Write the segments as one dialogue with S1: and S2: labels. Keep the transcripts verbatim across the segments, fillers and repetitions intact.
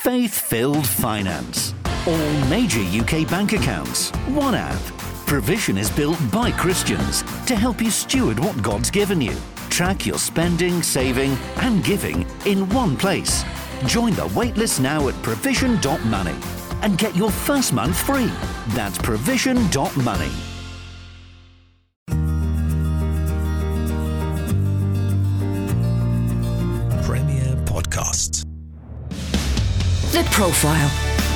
S1: Faith-filled finance. All major U K bank accounts. One app. Provision is built by Christians to help you steward what God's given you. Track your spending, saving and giving in one place. Join the waitlist now at provision dot money and get your first month free. That's provision dot money.
S2: Premier Podcasts.
S3: The Profile.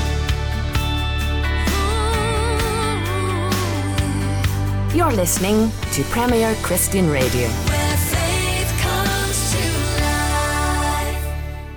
S3: You're listening to Premier Christian Radio.
S4: Where faith comes to life.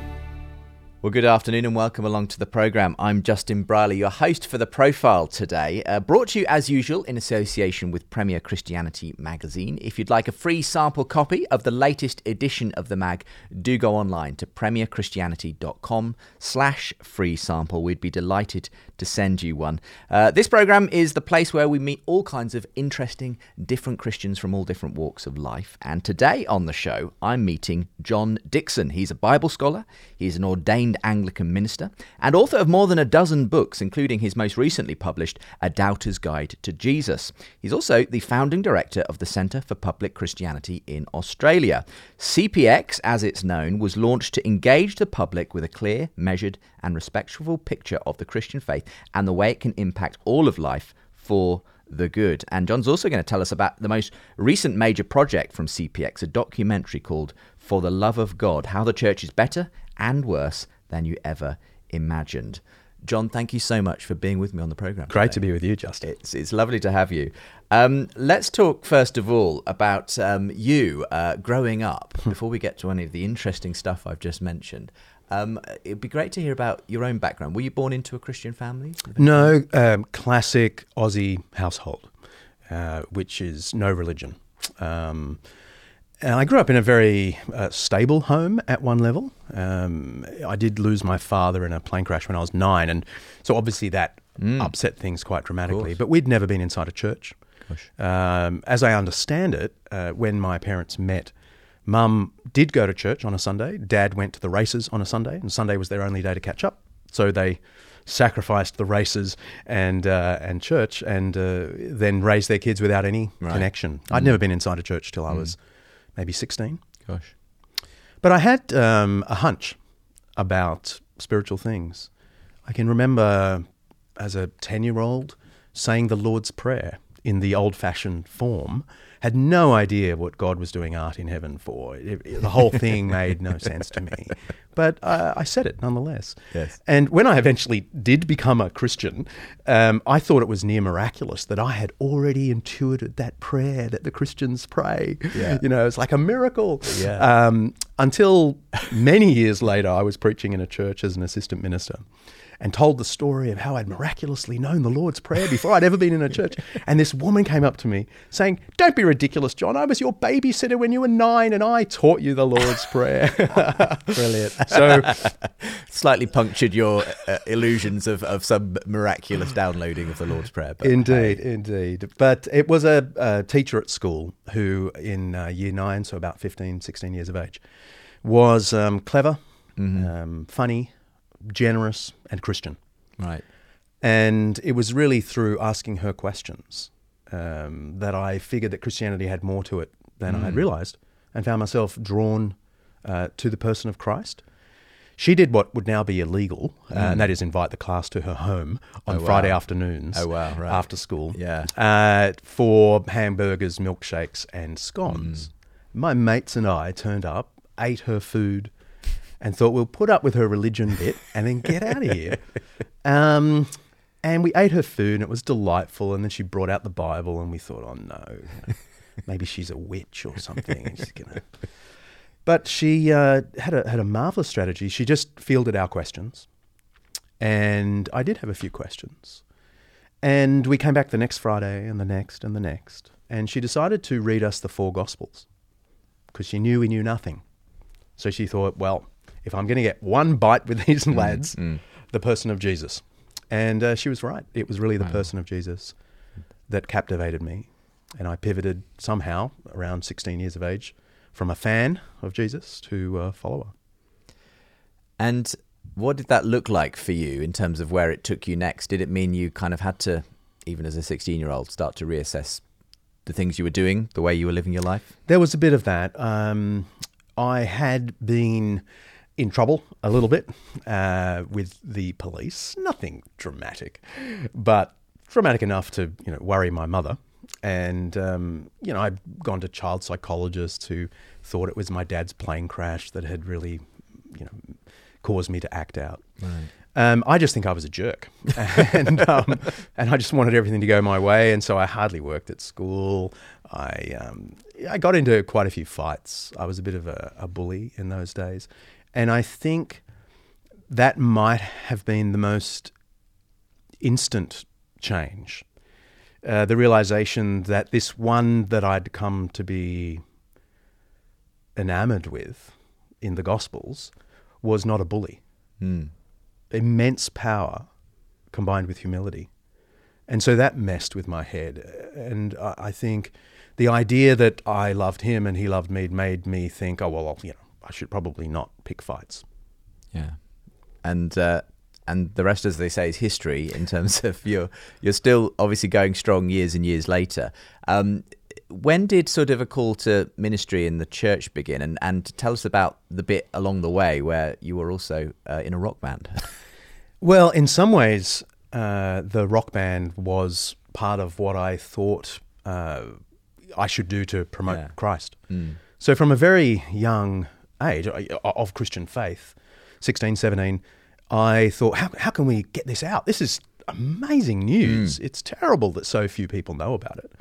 S5: Well, good afternoon and welcome along to the programme. I'm Justin Brierley, your host for The Profile today, uh, brought to you as usual in association with Premier Christianity magazine. If you'd like a free sample copy of the latest edition of the mag, do go online to premier christianity dot com slash free sample. We'd be delighted to send you one. Uh, this programme is the place where we meet all kinds of interesting, different Christians from all different walks of life. And today on the show, I'm meeting John Dickson. He's a Bible scholar, he's an ordained Anglican minister, and author of more than a dozen books, including his most recently published A Doubter's Guide to Jesus. He's also the founding director of the Centre for Public Christianity in Australia. C P X, as it's known, was launched to engage the public with a clear, measured and respectful picture of the Christian faith and the way it can impact all of life for the good. And John's also going to tell us about the most recent major project from C P X, a documentary called For the Love of God, how the church is better and worse than you ever imagined. John, thank you so much for being with me on the programme
S6: Great
S5: today.
S6: to be with you, Justin.
S5: It's, it's lovely to have you. Um, let's talk, first of all, about um, you uh, growing up, before we get to any of the interesting stuff I've just mentioned. Um, it'd be great to hear about your own background. Were you born into a Christian family?
S6: No, um, classic Aussie household, uh, which is no religion. Um, and I grew up in a very uh, stable home at one level. Um, I did lose my father in a plane crash when I was nine, and so obviously that mm. upset things quite dramatically. But we'd never been inside a church. Gosh. Um, as I understand it, uh, when my parents met, Mum did go to church on a Sunday. Dad went to the races on a Sunday, and Sunday was their only day to catch up. So they sacrificed the races and uh, and church, and uh, then raised their kids without any right. connection. Mm. I'd never been inside a church till I mm. was maybe sixteen.
S5: Gosh.
S6: But I had um, a hunch about spiritual things. I can remember as a ten-year-old saying the Lord's Prayer in the old-fashioned form. Had no idea what God was doing art in heaven for. It, it, the whole thing made no sense to me. But uh, I said it nonetheless.
S5: Yes.
S6: And when I eventually did become a Christian, um, I thought it was near miraculous that I had already intuited that prayer that the Christians pray.
S5: Yeah.
S6: You know, it's like a miracle.
S5: Yeah.
S6: Um, until many years later, I was preaching in a church as an assistant minister, and told the story of how I'd miraculously known the Lord's Prayer before I'd ever been in a church. And this woman came up to me saying, "Don't be ridiculous, John. I was your babysitter when you were nine and I taught you the Lord's Prayer."
S5: Brilliant.
S6: So
S5: slightly punctured your uh, illusions of, of some miraculous downloading of the Lord's Prayer. But
S6: indeed,
S5: hey.
S6: indeed. But it was a, a teacher at school who in uh, year nine, so about fifteen, sixteen years of age, was um, clever, mm-hmm. um, funny, generous and Christian.
S5: Right.
S6: And it was really through asking her questions um, that I figured that Christianity had more to it than mm. I had realised, and found myself drawn uh, to the person of Christ. She did what would now be illegal, uh, mm. and that is invite the class to her home on
S5: oh, wow.
S6: Friday afternoons
S5: oh, wow, right.
S6: after school
S5: yeah.
S6: uh, for hamburgers, milkshakes and scones. Mm. My mates and I turned up, ate her food, and thought we'll put up with her religion bit and then get out of here. Um, and we ate her food and it was delightful. And then she brought out the Bible and we thought, oh no, maybe she's a witch or something. And she's gonna... But she uh, had a had a marvelous strategy. She just fielded our questions. And I did have a few questions. And we came back the next Friday and the next and the next. And she decided to read us the four Gospels because she knew we knew nothing. So she thought, well, if I'm going to get one bite with these mm, lads, mm. the person of Jesus. And uh, she was right. It was really the wow. person of Jesus that captivated me. And I pivoted somehow around sixteen years of age from a fan of Jesus to a follower.
S5: And What did that look like for you in terms of where it took you next? Did it mean you kind of had to, even as a sixteen-year-old, start to reassess the things you were doing, the way you were living your life?
S6: There was a bit of that. Um, I had been in trouble a little bit uh, with the police. Nothing dramatic, but dramatic enough to, you know, worry my mother. And, um, you know, I'd gone to child psychologists who thought it was my dad's plane crash that had really, you know, caused me to act out.
S5: Right.
S6: Um, I just think I was a jerk, and um, and I just wanted everything to go my way, and so I hardly worked at school. I um, I got into quite a few fights. I was a bit of a, a bully in those days, and I think that might have been the most instant change. Uh, the realization that this one that I'd come to be enamored with in the Gospels was not a bully.
S5: Mm.
S6: Immense power combined with humility. And so that messed with my head. And I, I think the idea that I loved him and he loved me made me think, oh, well, you know, I should probably not pick fights.
S5: Yeah. And uh, and the rest, as they say, is history in terms of you're, you're still obviously going strong years and years later. Um, when did sort of a call to ministry in the church begin? And, and tell us about the bit along the way where you were also uh, in a rock band.
S6: Well, in some ways, uh, the rock band was part of what I thought uh, I should do to promote
S5: Yeah.
S6: Christ.
S5: Mm.
S6: So from a very young age of Christian faith, sixteen, seventeen, I thought, how, how can we get this out? This is amazing news.
S5: Mm.
S6: It's terrible that so few people know about it.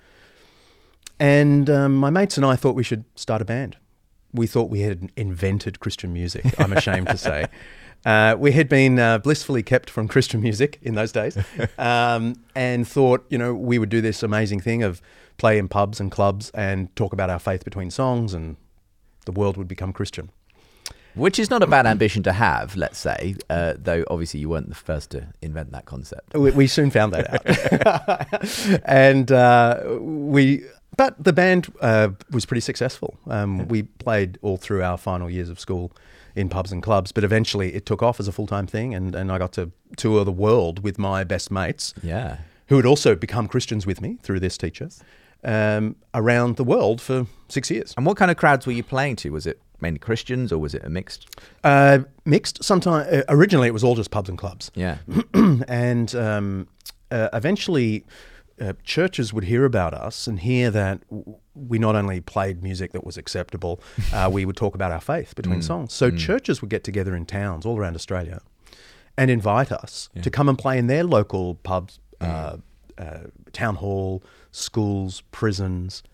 S6: And um, my mates and I thought we should start a band. We thought we had invented Christian music, I'm ashamed to say. Uh, we had been uh, blissfully kept from Christian music in those days, um, and thought, you know, we would do this amazing thing of play in pubs and clubs and talk about our faith between songs, and the world would become Christian.
S5: Which is not a bad ambition to have, let's say, uh, though obviously you weren't the first to invent that concept.
S6: We, we soon found that out. and uh, we... But the band uh, was pretty successful. Um, yeah. We played all through our final years of school in pubs and clubs, but eventually it took off as a full-time thing, and, and I got to tour the world with my best mates,
S5: yeah,
S6: who had also become Christians with me through this teacher, um, around the world for six years.
S5: And what kind of crowds were you playing to? Was it mainly Christians, or was it a mixed?
S6: Uh, mixed. Sometimes uh, originally it was all just pubs and clubs.
S5: Yeah,
S6: and um, uh, eventually. Uh, churches would hear about us and hear that w- we not only played music that was acceptable, uh, we would talk about our faith between
S5: Mm.
S6: songs. So
S5: Mm.
S6: churches would get together in towns all around Australia and invite us
S5: Yeah.
S6: to come and play in their local pubs,
S5: Mm.
S6: uh, uh, town hall, schools, prisons,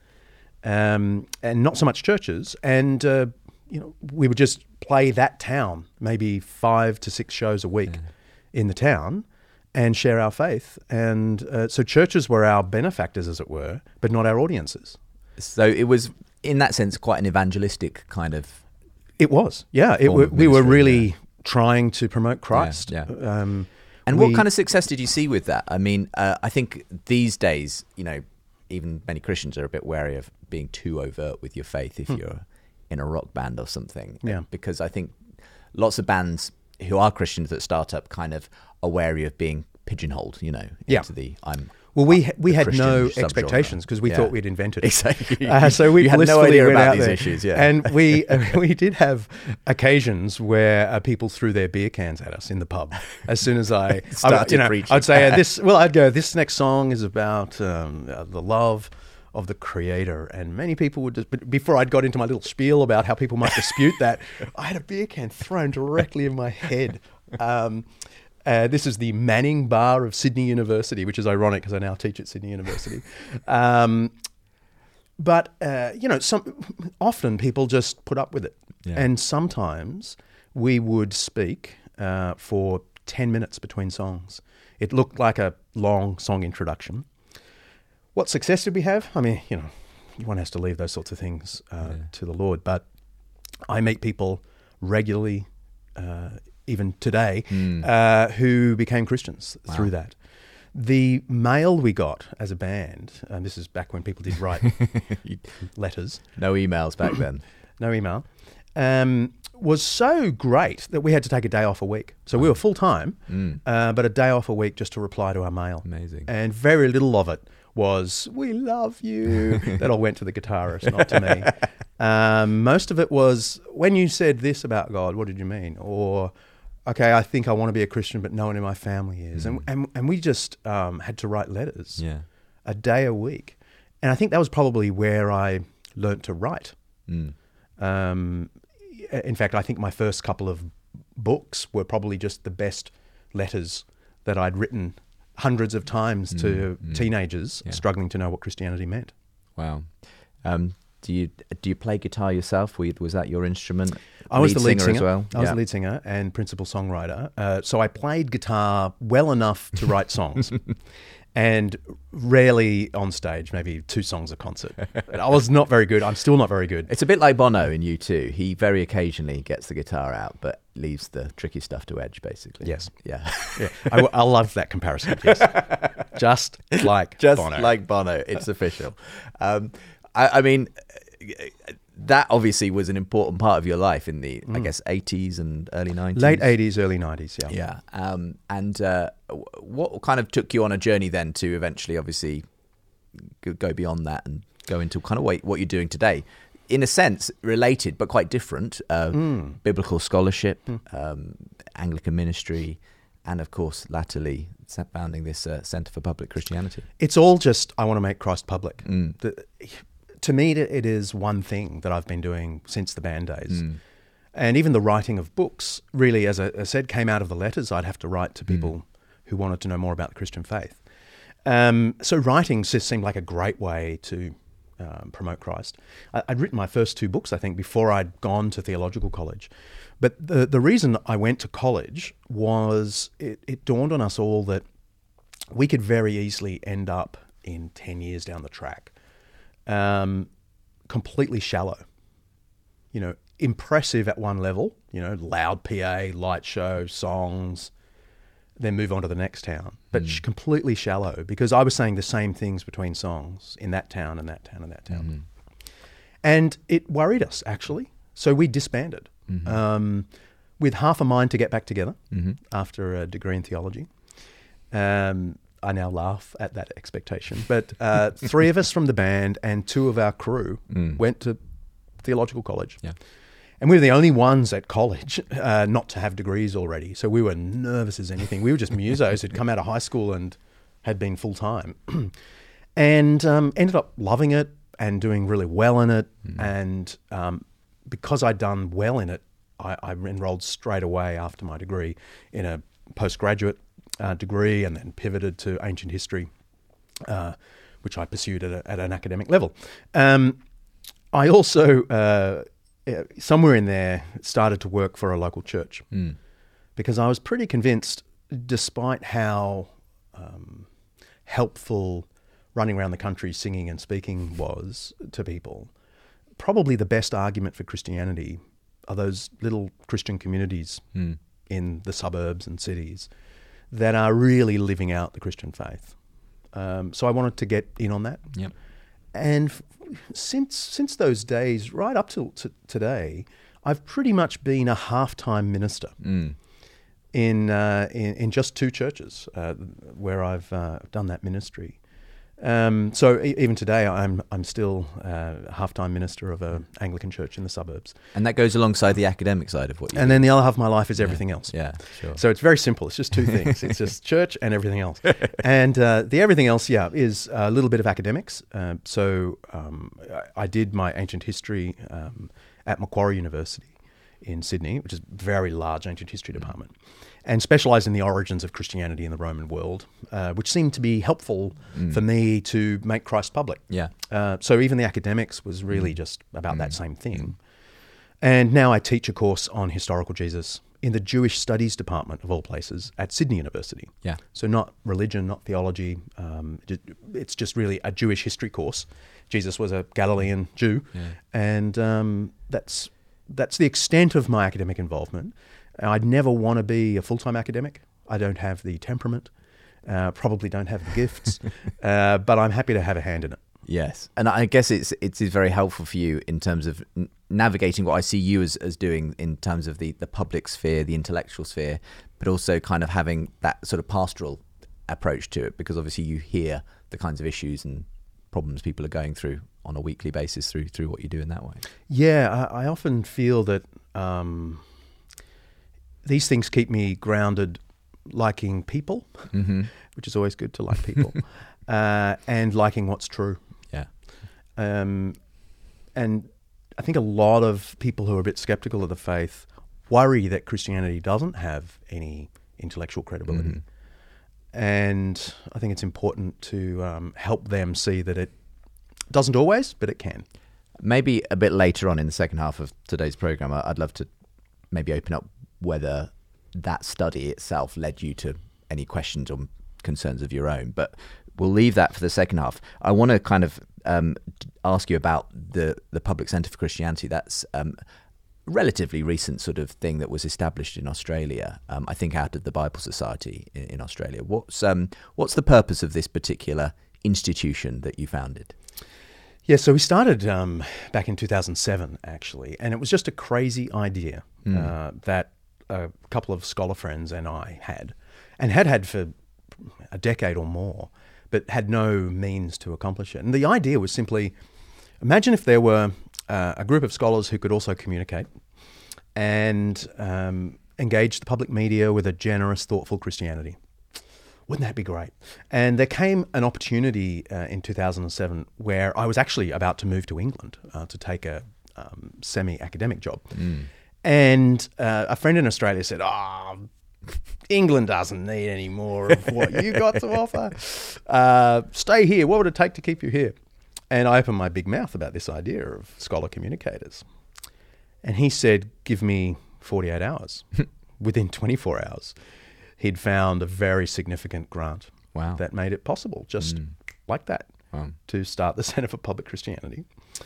S6: um, and not so much churches. And uh, you know, we would just play that town, maybe five to six shows a week
S5: Yeah.
S6: in the town, and share our faith. And uh, so churches were our benefactors, as it were, but not our audiences.
S5: So it was, in that sense, quite an evangelistic kind of...
S6: It was, yeah. It,
S5: Form
S6: we,
S5: of
S6: we were
S5: ministry,
S6: really
S5: yeah.
S6: trying to promote Christ.
S5: Yeah,
S6: Um,
S5: And
S6: we-
S5: what kind of success did you see with that? I mean, uh, I think these days, you know, even many Christians are a bit wary of being too overt with your faith if
S6: Hmm.
S5: you're in a rock band or something.
S6: Yeah.
S5: Because I think lots of bands who are Christians that start up kind of are wary of being pigeonholed, you know, into
S6: Yeah.
S5: the I'm...
S6: Well, we ha- we
S5: the
S6: had
S5: Christian
S6: no
S5: subgenre.
S6: expectations because we
S5: Yeah.
S6: thought we'd invented it.
S5: Exactly.
S6: Uh, so we
S5: You had no
S6: blissfully
S5: idea
S6: went
S5: about
S6: out
S5: these
S6: there.
S5: issues, yeah.
S6: And we uh, we did have occasions where uh, people threw their beer cans at us in the pub. As soon as I, I
S5: Started
S6: you know,
S5: preaching.
S6: I'd say uh, this. Well, I'd go. This next song is about um, uh, the love of the Creator, and many people would just. But before I'd got into my little spiel about how people might dispute that, I had a beer can thrown directly in my head. Um, Uh, this is the Manning Bar of Sydney University, which is ironic because I now teach at Sydney University. Um, but, uh, you know, some, often people just put up with it.
S5: Yeah.
S6: And sometimes we would speak uh, for ten minutes between songs. It looked like a long song introduction. What success did we have? I mean, you know, one has to leave those sorts of things uh,
S5: Yeah.
S6: to the Lord. But I meet people regularly, uh, even today,
S5: Mm.
S6: uh, who became Christians
S5: Wow.
S6: through that. The mail we got as a band, and this is back when people did write letters,
S5: No emails back then.
S6: no email, um, was so great that we had to take a day off a week. So we were full-time,
S5: Mm.
S6: uh, but a day off a week just to reply to our mail.
S5: Amazing.
S6: And very little of it was, we love you. That all went to the guitarist, not to me. Um, most of it was, when you said this about God, what did you mean? Or, okay, I think I want to be a Christian, but no one in my family is. And, and and we just um, had to write letters
S5: Yeah.
S6: a day a week. And I think that was probably where I learnt to write.
S5: Mm.
S6: Um, in fact, I think my first couple of books were probably just the best letters that I'd written hundreds of times to
S5: Mm, mm.
S6: teenagers
S5: Yeah.
S6: struggling to know what Christianity meant.
S5: Wow. Um, do you do you play guitar yourself? Were you- Was that your instrument?
S6: I was the lead singer
S5: as well.
S6: I was
S5: Yeah.
S6: the lead singer and principal songwriter. Uh, so I played guitar well enough to write songs, and rarely on stage, maybe two songs a concert. But I was not very good. I'm still not very good.
S5: It's a bit like Bono in U two. He very occasionally gets the guitar out, but leaves the tricky stuff to Edge, basically.
S6: Yes.
S5: Yeah.
S6: Yeah, I, I love that comparison. Yes. Just like
S5: Just
S6: Bono.
S5: like Bono. It's official. Um, I, I mean, that obviously was an important part of your life in the, I guess, eighties and early nineties.
S6: Late eighties, early nineties. Yeah.
S5: Yeah. Um, and uh, w- what kind of took you on a journey then to eventually, obviously, g- go beyond that and go into kind of what, what you're doing today? In a sense, related but quite different. Uh,
S6: Mm.
S5: Biblical scholarship, um, Anglican ministry, and of course, latterly founding this uh, Centre for Public Christianity.
S6: It's all just, I want to make Christ public.
S5: Mm.
S6: The, to me, it it is one thing that I've been doing since the band days.
S5: Mm.
S6: And even the writing of books, really, as I, I said, came out of the letters I'd have to write to people who wanted to know more about the Christian faith. Um, so writing just seemed like a great way to um, promote Christ. I, I'd written my first two books, I think, before I'd gone to theological college. But the, the reason I went to college was it, it dawned on us all that we could very easily end up in ten years down the track, um, completely shallow. You know, impressive at one level, you know, loud P A, light show, songs, then move on to the next town. But sh- completely shallow, because I was saying the same things between songs in that town and that town and that town. And it worried us, actually. So we disbanded um, with half a mind to get back together after a degree in theology. Um, I now laugh at that expectation. But uh, three of us from the band and two of our crew went to theological college.
S5: Yeah.
S6: And we were the only ones at college uh, not to have degrees already. So we were nervous as anything. We were just musos who'd come out of high school and had been full-time. and um, ended up loving it and doing really well in it. And um, because I'd done well in it, I, I enrolled straight away after my degree in a postgraduate uh, degree, and then pivoted to ancient history, uh, which I pursued at, a, at an academic level. Um, I also, uh, somewhere in there, started to work for a local church
S5: Mm.
S6: because I was pretty convinced, despite how um, helpful running around the country singing and speaking was to people, probably the best argument for Christianity are those little Christian communities
S5: Mm.
S6: in the suburbs and cities that are really living out the Christian faith. Um, so I wanted to get in on that.
S5: Yep.
S6: And f- since since those days, right up till t- today, I've pretty much been a half-time minister
S5: Mm.
S6: in, uh, in in just two churches uh, where I've uh, done that ministry. Um, so e- even today, I'm I'm still uh, a half-time minister of an Anglican church in the suburbs.
S5: And that goes alongside the academic side of what you
S6: And
S5: do.
S6: then the other half of my life is everything else.
S5: Yeah, sure.
S6: So it's very simple. It's just two things. It's just church and everything else. And uh, the everything else, yeah, is a little bit of academics. Uh, so um, I, I did my ancient history um, at Macquarie University in Sydney, which is a very large ancient history department, and specialised in the origins of Christianity in the Roman world, uh, which seemed to be helpful for me to make Christ public.
S5: Yeah.
S6: Uh, so even the academics was really just about that same thing. And now I teach a course on historical Jesus in the Jewish Studies Department, of all places, at Sydney University.
S5: Yeah.
S6: So not religion, not theology. Um, ju- it's just really a Jewish history course. Jesus was a Galilean Jew,
S5: Yeah.
S6: and um, that's that's the extent of my academic involvement. I'd never want to be a full-time academic. I don't have the temperament, uh, probably don't have the gifts, uh, but I'm happy to have a hand in it.
S5: Yes, and I guess it's it's very helpful for you in terms of n- navigating what I see you as, as doing in terms of the, the public sphere, the intellectual sphere, but also kind of having that sort of pastoral approach to it, because obviously you hear the kinds of issues and problems people are going through on a weekly basis through through what you do in that way.
S6: Yeah, I, I often feel that um, these things keep me grounded, liking people,
S5: Mm-hmm.
S6: which is always good to like people, uh, and liking what's true.
S5: Yeah.
S6: Um, and I think a lot of people who are a bit skeptical of the faith worry that Christianity doesn't have any intellectual credibility.
S5: Mm-hmm.
S6: And I think it's important to um, help them see that it doesn't always, but it can.
S5: Maybe a bit later on in the second half of today's program, I- I'd love to maybe open up whether that study itself led you to any questions or concerns of your own. But we'll leave that for the second half. I want to kind of um, ask you about the, the Public Centre for Christianity. That's um, a relatively recent sort of thing that was established in Australia, um, I think out of the Bible Society in, in Australia. What's um, what's the purpose of this particular institution that you founded?
S6: Yeah, so we started um, back in two thousand seven, actually, and it was just a crazy idea
S5: Mm.
S6: uh, that a couple of scholar friends and I had, and had had for a decade or more, but had no means to accomplish it. And the idea was simply, imagine if there were uh, a group of scholars who could also communicate and um, engage the public media with a generous, thoughtful Christianity. Wouldn't that be great? And there came an opportunity uh, in two thousand seven where I was actually about to move to England uh, to take a um, semi-academic job.
S5: Mm.
S6: And uh, a friend in Australia said, oh, England doesn't need any more of what you got to offer. Uh, stay here. What would it take to keep you here? And I opened my big mouth about this idea of scholar communicators. And he said, give me forty-eight hours. Within twenty-four hours, he'd found a very significant grant
S5: Wow.
S6: that made it possible, just
S5: Mm.
S6: like that,
S5: Wow.
S6: to start the Centre for Public Christianity.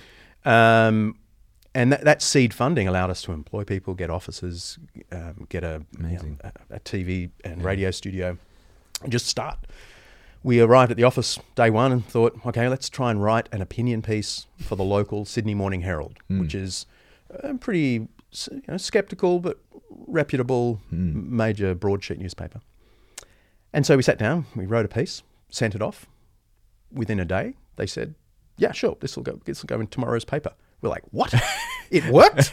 S6: Um, and that, that seed funding allowed us to employ people, get offices, um, get a, you know,
S5: Amazing.
S6: a, a T V and
S5: Yeah.
S6: radio studio, and just start. We arrived at the office day one and thought, okay, let's try and write an opinion piece for the local Sydney Morning Herald,
S5: Mm.
S6: which is a pretty you know, skeptical but reputable
S5: Mm.
S6: major broadsheet newspaper. And so we sat down, we wrote a piece, sent it off. Within a day, they said, yeah, sure, this will go this will go in tomorrow's paper. We're like, what? It worked?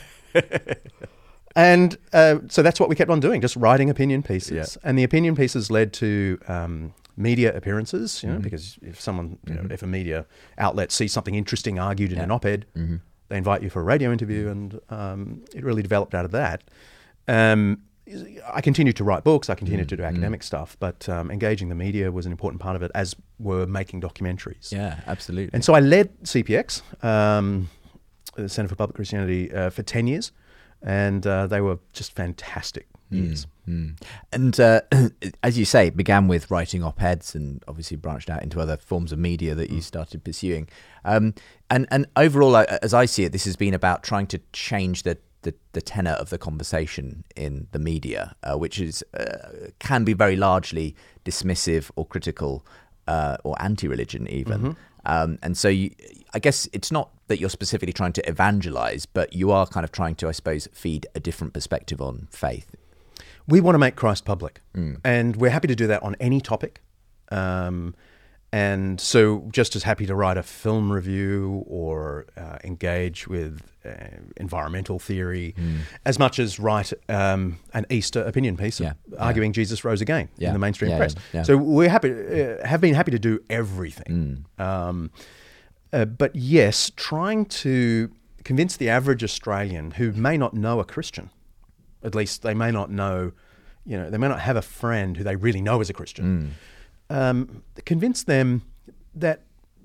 S6: And uh, so that's what we kept on doing, just writing opinion pieces.
S5: Yeah.
S6: And the opinion pieces led to um, media appearances, you know,
S5: Mhm.
S6: because if someone, you know,
S5: Mhm.
S6: if a media outlet sees something interesting argued in
S5: Yeah.
S6: an op-ed,
S5: Mm-hmm.
S6: they invite you for a radio interview, and um, it really developed out of that. Um, I continued to write books, I continued to do
S5: Mm, mm.
S6: academic stuff, but um, engaging the media was an important part of it, as were making documentaries.
S5: Yeah, absolutely.
S6: And so I led C P X, um, the Centre for Public Christianity, uh, for ten years, and uh, they were just fantastic years.
S5: Mm, mm. And uh, as you say, it began with writing op-eds and obviously branched out into other forms of media that you started pursuing. Um, and, and overall, uh, as I see it, this has been about trying to change the the, the tenor of the conversation in the media, uh, which is uh, can be very largely dismissive or critical uh, or anti-religion even.
S6: Mm-hmm.
S5: Um, and so you, I guess it's not that you're specifically trying to evangelize, but you are kind of trying to, I suppose, feed a different perspective on faith.
S6: We want to make Christ public,
S5: Mm.
S6: and we're happy to do that on any topic. Um, and so just as happy to write a film review or uh, engage with uh, environmental theory,
S5: Mm.
S6: as much as write um, an Easter opinion piece
S5: Yeah,
S6: arguing Jesus rose again
S5: Yeah,
S6: in the mainstream
S5: yeah,
S6: press.
S5: yeah, yeah.
S6: So we're happy, uh, have been happy to do everything.
S5: Mm.
S6: Um, uh, but yes, trying to convince the average Australian who may not know a Christian, at least they may not know, you know, they may not have a friend who they really know is a Christian,
S5: Mm.
S6: um, convince them that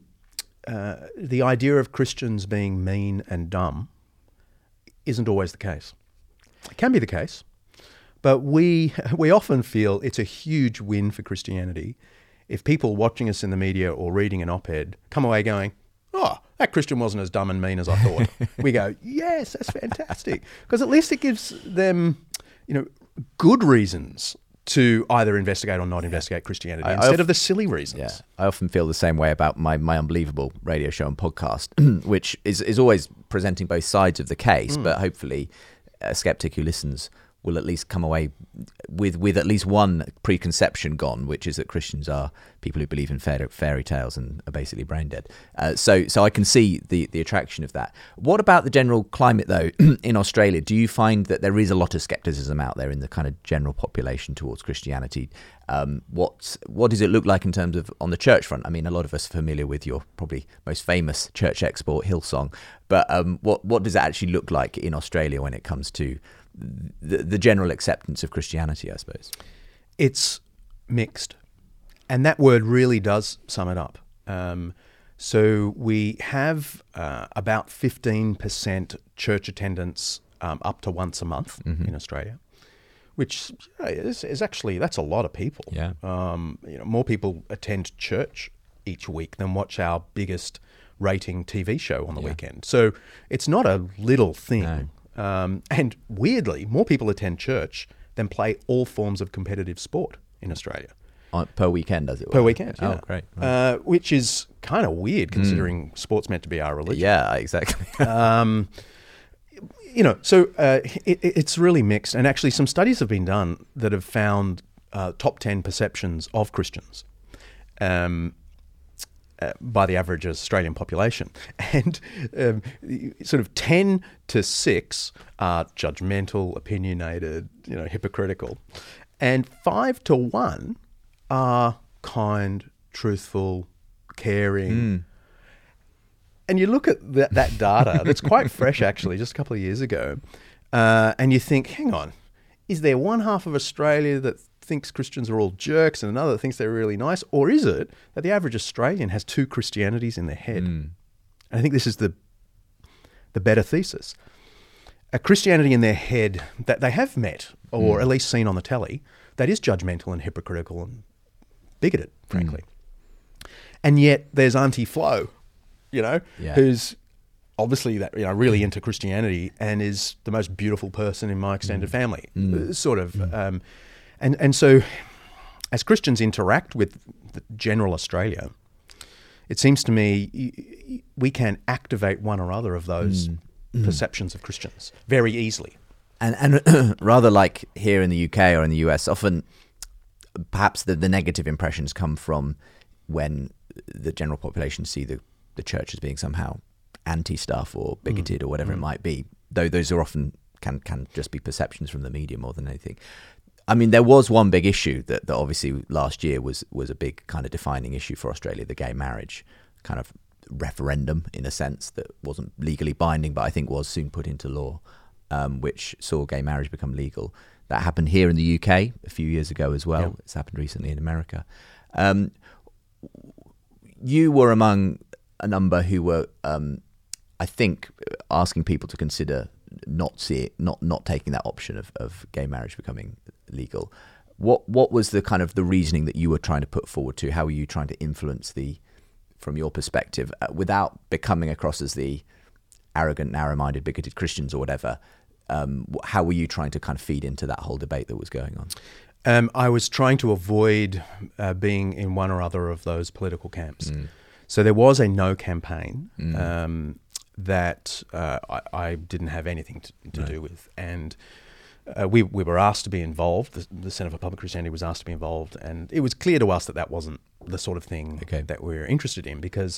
S6: uh, the idea of Christians being mean and dumb isn't always the case. It can be the case, but we we often feel it's a huge win for Christianity if people watching us in the media or reading an op-ed come away going, oh, that Christian wasn't as dumb and mean as I thought. We go, yes, that's fantastic. Because at least it gives them, you know, good reasons to either investigate or not investigate Christianity
S5: I- I
S6: instead
S5: of-
S6: of the silly reasons.
S5: Yeah, I often feel the same way about my, my unbelievable radio show and podcast, which is, is always presenting both sides of the case, but hopefully a skeptic who listens will at least come away with with at least one preconception gone, which is that Christians are people who believe in fairy, fairy tales and are basically brain dead. Uh, so so I can see the, the attraction of that. What about the general climate, though, in Australia? Do you find that there is a lot of scepticism out there in the kind of general population towards Christianity? Um, what what does it look like in terms of on the church front? I mean, a lot of us are familiar with your probably most famous church export, Hillsong, but um, what what does it actually look like in Australia when it comes to the, the general acceptance of Christianity, I suppose?
S6: It's mixed. And that word really does sum it up. Um, so we have uh, about fifteen percent church attendance um, up to once a month
S5: Mm-hmm.
S6: in Australia, which you know, is, is actually, that's a lot of people.
S5: Yeah.
S6: Um, you know, more people attend church each week than watch our biggest rating T V show on the
S5: Yeah.
S6: weekend. So it's not a little thing.
S5: No.
S6: Um, and weirdly, more people attend church than play all forms of competitive sport in Australia.
S5: On, per weekend, as it were?
S6: Per weekend, yeah.
S5: Oh, great. Right.
S6: Uh, which is kind of weird considering sport's meant to be our religion.
S5: Yeah, exactly.
S6: Um, you know, so uh, it, it's really mixed. And actually some studies have been done that have found uh, top ten perceptions of Christians um, uh, by the average Australian population. And um, sort of ten to six are judgmental, opinionated, you know, hypocritical. And five to one are kind, truthful, caring. And you look at that, that data, that's quite fresh actually, just a couple of years ago, uh, and you think, hang on, is there one half of Australia that thinks Christians are all jerks and another that thinks they're really nice? Or is it that the average Australian has two Christianities in their head? And I think this is the the better thesis. A Christianity in their head that they have met, or at least seen on the telly, that is judgmental and hypocritical and bigoted, frankly. And yet there's Auntie Flo, you know,
S5: Yeah.
S6: who's obviously that you know really into Christianity and is the most beautiful person in my extended family, uh, sort of. Um, and and so, as Christians interact with the general Australia, it seems to me y- y- we can activate one or other of those perceptions of Christians very easily.
S5: And and rather like here in the U K or in the U S, often perhaps the, the negative impressions come from when the general population see the, the church as being somehow anti-stuff or bigoted or whatever it might be, though those are often can, can just be perceptions from the media more than anything. I mean, there was one big issue that, that obviously last year was, was a big kind of defining issue for Australia, the gay marriage kind of referendum, in a sense, that wasn't legally binding, but I think was soon put into law, um, which saw gay marriage become legal. That happened here in the U K a few years ago as well.
S6: Yep.
S5: It's happened recently in America. Um, you were among a number who were, um, I think, asking people to consider not see it, not not taking that option of, of gay marriage becoming legal. What what was the kind of the reasoning that you were trying to put forward to? How were you trying to influence the, from your perspective, uh, without becoming across as the arrogant, narrow-minded, bigoted Christians or whatever? Um, wh- how were you trying to kind of feed into that whole debate that was going on?
S6: Um, I was trying to avoid uh, being in one or other of those political camps. So there was a no campaign um, that uh, I, I didn't have anything to, to
S5: Right.
S6: do with. And uh, we, we were asked to be involved. The, the Centre for Public Christianity was asked to be involved. And it was clear to us that that wasn't the sort of thing
S5: Okay.
S6: that we were interested in, because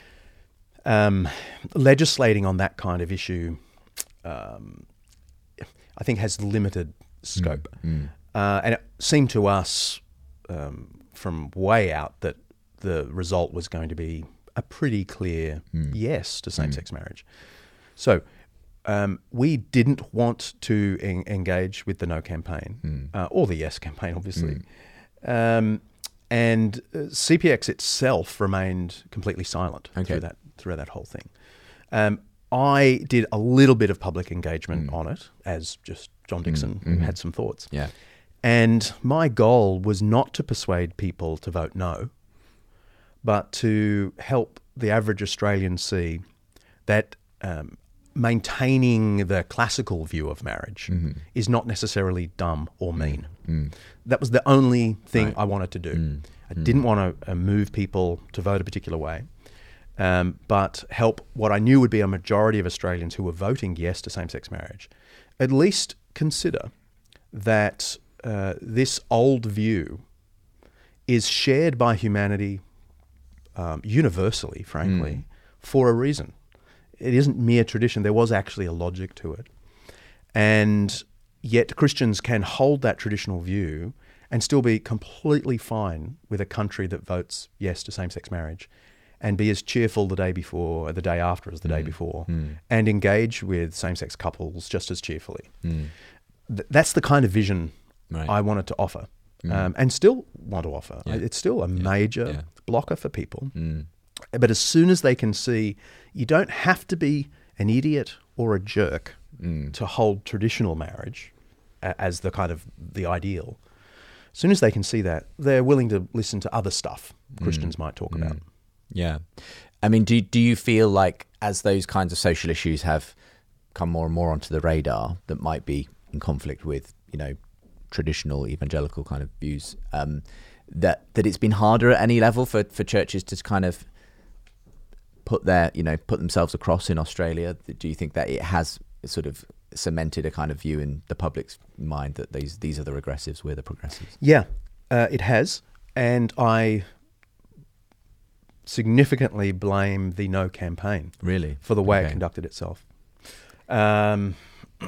S6: um, legislating on that kind of issue, um, I think, has limited scope. Uh, and it seemed to us um, from way out that the result was going to be a pretty clear yes to same-sex marriage. So um, we didn't want to en- engage with the no campaign, uh, or the yes campaign, obviously. Um, and uh, C P X itself remained completely silent
S5: Okay.
S6: through that through that whole thing. Um, I did a little bit of public engagement on it, as just John Dixon, who had some thoughts.
S5: Yeah.
S6: And my goal was not to persuade people to vote no, but to help the average Australian see that um, maintaining the classical view of marriage mm-hmm. is not necessarily dumb or mean. Mm. That was the only thing right. I wanted to do. Mm. I mm. didn't want to uh, move people to vote a particular way, um, but help what I knew would be a majority of Australians who were voting yes to same-sex marriage, at least consider that uh, this old view is shared by humanity um, universally, frankly, mm. for a reason. It isn't mere tradition. There was actually a logic to it. And yet Christians can hold that traditional view and still be completely fine with a country that votes yes to same-sex marriage and be as cheerful the day before, or the day after as the mm. day before, mm. and engage with same-sex couples just as cheerfully. Mm. Th- that's the kind of vision right. I wanted to offer mm. um, and still want to offer. Yeah. It's still a yeah. major yeah. blocker for people. Mm. But as soon as they can see you don't have to be an idiot or a jerk mm. to hold traditional marriage as the kind of the ideal, as soon as they can see that, they're willing to listen to other stuff Christians mm. might talk mm. about.
S5: Yeah. I mean, do, do you feel like as those kinds of social issues have come more and more onto the radar that might be in conflict with, you know, traditional evangelical kind of views, um, that, that it's been harder at any level for, for churches to kind of put their, you know, put themselves across in Australia? Do you think that it has sort of cemented a kind of view in the public's mind that these these are the regressives, we're the progressives?
S6: Yeah, uh, it has. And I significantly blame the No campaign.
S5: Really?
S6: For the way
S5: okay.
S6: it conducted itself. Um,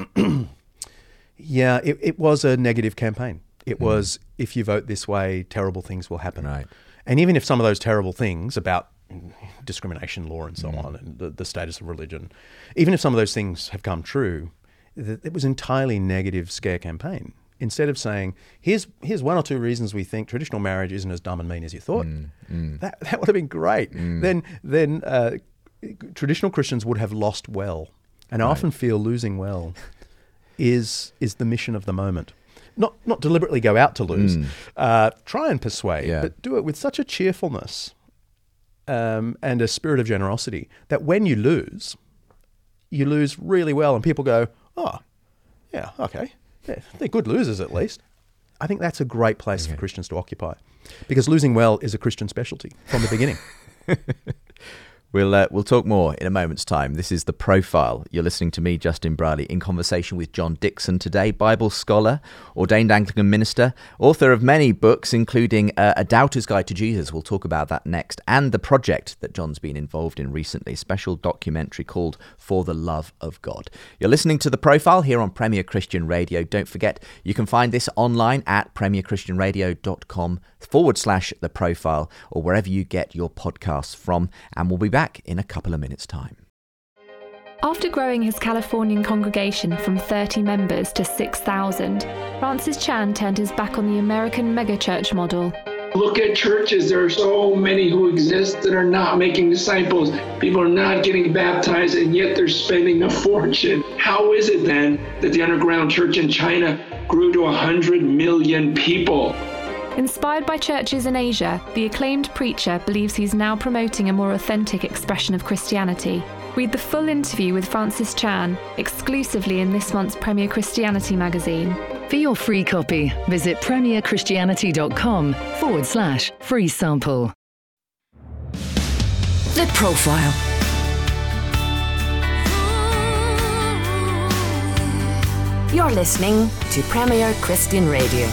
S6: yeah, it, it was a negative campaign. It mm. was, if you vote this way, terrible things will happen.
S5: Right.
S6: And even if some of those terrible things about discrimination law and so mm. on, and the, the status of religion, even if some of those things have come true, th- it was entirely negative scare campaign. Instead of saying, here's here's one or two reasons we think traditional marriage isn't as dumb and mean as you thought, mm. Mm. that that would have been great. Mm. Then then uh, traditional Christians would have lost well. And right. I often feel losing well is is the mission of the moment. Not not deliberately go out to lose. Mm. Uh, try and persuade, yeah. but do it with such a cheerfulness Um, and a spirit of generosity that when you lose, you lose really well, and people go, oh, yeah, okay, yeah, they're good losers at least. I think that's a great place okay. for Christians to occupy, because losing well is a Christian specialty from the beginning.
S5: We'll uh, we'll talk more in a moment's time. This is The Profile. You're listening to me, Justin Brierley, in conversation with John Dickson today, Bible scholar, ordained Anglican minister, author of many books, including uh, A Doubter's Guide to Jesus. We'll talk about that next. And the project that John's been involved in recently, a special documentary called For the Love of God. You're listening to The Profile here on Premier Christian Radio. Don't forget, you can find this online at premierchristianradio.com forward slash The Profile, or wherever you get your podcasts from. And we'll be back back in a couple of minutes' time.
S7: After growing his Californian congregation from thirty members to six thousand, Francis Chan turned his back on the American megachurch model.
S8: Look at churches. There are so many who exist that are not making disciples. People are not getting baptized, and yet they're spending a fortune. How is it then that the underground church in China grew to one hundred million people?
S7: Inspired by churches in Asia, the acclaimed preacher believes he's now promoting a more authentic expression of Christianity. Read the full interview with Francis Chan exclusively in this month's Premier Christianity magazine.
S9: For your free copy, visit premierchristianity.com forward slash free sample.
S3: The Profile. You're listening to Premier Christian Radio.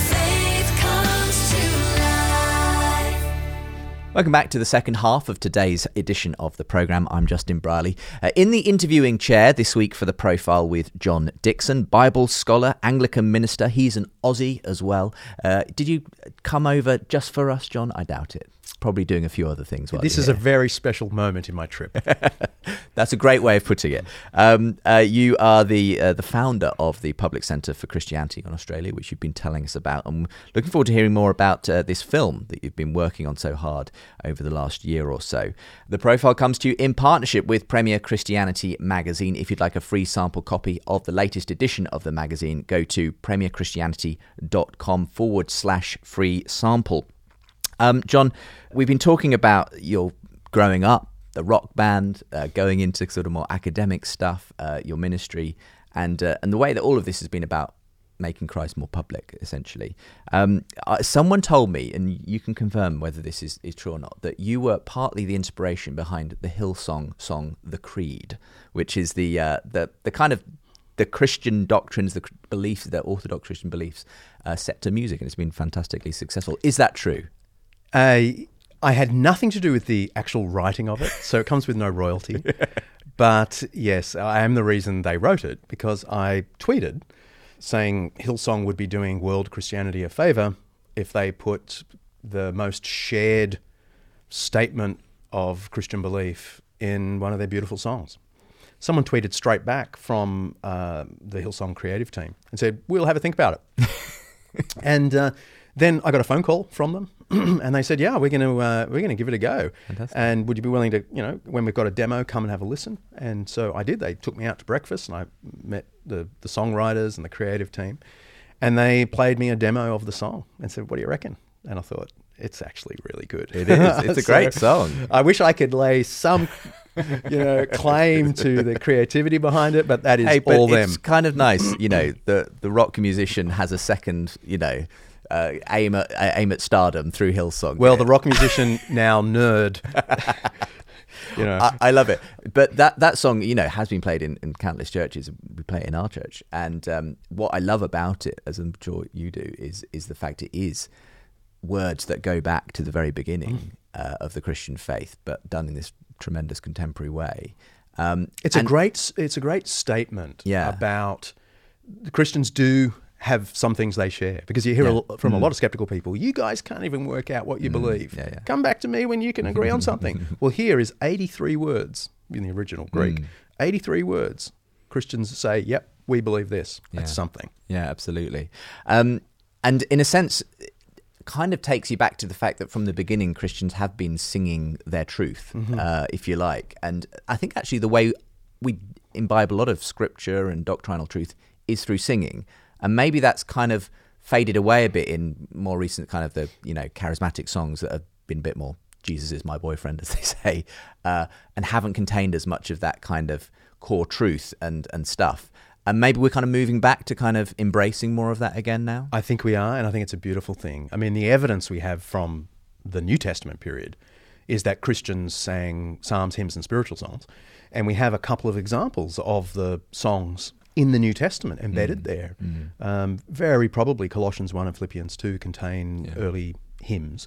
S5: Welcome back to the second half of today's edition of the programme. I'm Justin Brierley. Uh, in the interviewing chair this week for The Profile with John Dickson, Bible scholar, Anglican minister. He's an Aussie as well. Uh, did you come over just for us, John? I doubt it. Probably doing a few other things.
S6: This is here. A very special moment in my trip.
S5: That's a great way of putting it. Um, uh, you are the uh, the founder of the Public Centre for Christianity in Australia, which you've been telling us about. I'm looking forward to hearing more about uh, this film that you've been working on so hard over the last year or so. The Profile comes to you in partnership with Premier Christianity magazine. If you'd like a free sample copy of the latest edition of the magazine, go to premierchristianity.com forward slash free sample. Um, John, we've been talking about your growing up the rock band, uh, going into sort of more academic stuff, uh, your ministry, and uh, and the way that all of this has been about making Christ more public, essentially. Um, uh, someone told me, and you can confirm whether this is, is true or not, that you were partly the inspiration behind the Hillsong song "The Creed," which is the uh, the the kind of the Christian doctrines, the beliefs, the Orthodox Christian beliefs, uh, set to music, and it's been fantastically successful. Is that true?
S6: Uh, I had nothing to do with the actual writing of it, so it comes with no royalty. But yes, I am the reason they wrote it, because I tweeted saying Hillsong would be doing world Christianity a favour if they put the most shared statement of Christian belief in one of their beautiful songs. Someone tweeted straight back from uh, the Hillsong creative team and said, "We'll have a think about it." And uh, then I got a phone call from them, and they said, "Yeah, we're going to uh, we're going to give it a go.
S5: Fantastic.
S6: And would you be willing to, you know, when we've got a demo, come and have a listen?" And so I did. They took me out to breakfast, and I met the the songwriters and the creative team, and they played me a demo of the song and said, "What do you reckon?" And I thought, it's actually really good.
S5: It is. It's a
S6: So
S5: great song.
S6: I wish I could lay some, you know, claim to the creativity behind it, but that is
S5: Hey, but
S6: all
S5: it's
S6: them.
S5: kind of nice, you know. The the rock musician has a second, you know, uh, aim at uh, aim at stardom through Hillsong.
S6: Well, the rock musician now nerd. You know,
S5: I, I love it. But that, that song, you know, has been played in, in countless churches. We play it in our church. And um, what I love about it, as I'm sure you do, is is the fact it is words that go back to the very beginning uh, of the Christian faith, but done in this tremendous contemporary way. Um,
S6: it's a
S5: and-
S6: great it's a great statement
S5: Yeah.
S6: about the Christians do have some things they share, because you hear
S5: Yeah.
S6: a, from a lot of skeptical people, you guys can't even work out what you believe.
S5: yeah, yeah.
S6: Come back to me when you can agree on something. Well, here is eighty-three words in the original Greek. eighty-three words. Christians say, "Yep, we believe this." That's
S5: Yeah.
S6: something.
S5: Yeah, absolutely. Um, and in a sense, it kind of takes you back to the fact that from the beginning, Christians have been singing their truth, uh, if you like. And I think actually the way we imbibe a lot of scripture and doctrinal truth is through singing. And maybe that's kind of faded away a bit in more recent kind of the, you know, charismatic songs that have been a bit more Jesus is my boyfriend, as they say, uh, and haven't contained as much of that kind of core truth and, and stuff. And maybe we're kind of moving back to kind of embracing more of that again now.
S6: I think we are, and I think it's a beautiful thing. I mean, the evidence we have from the New Testament period is that Christians sang psalms, hymns, and spiritual songs. And we have a couple of examples of the songs in the New Testament embedded there. Um, very probably Colossians one and Philippians two contain
S5: Yeah.
S6: early hymns,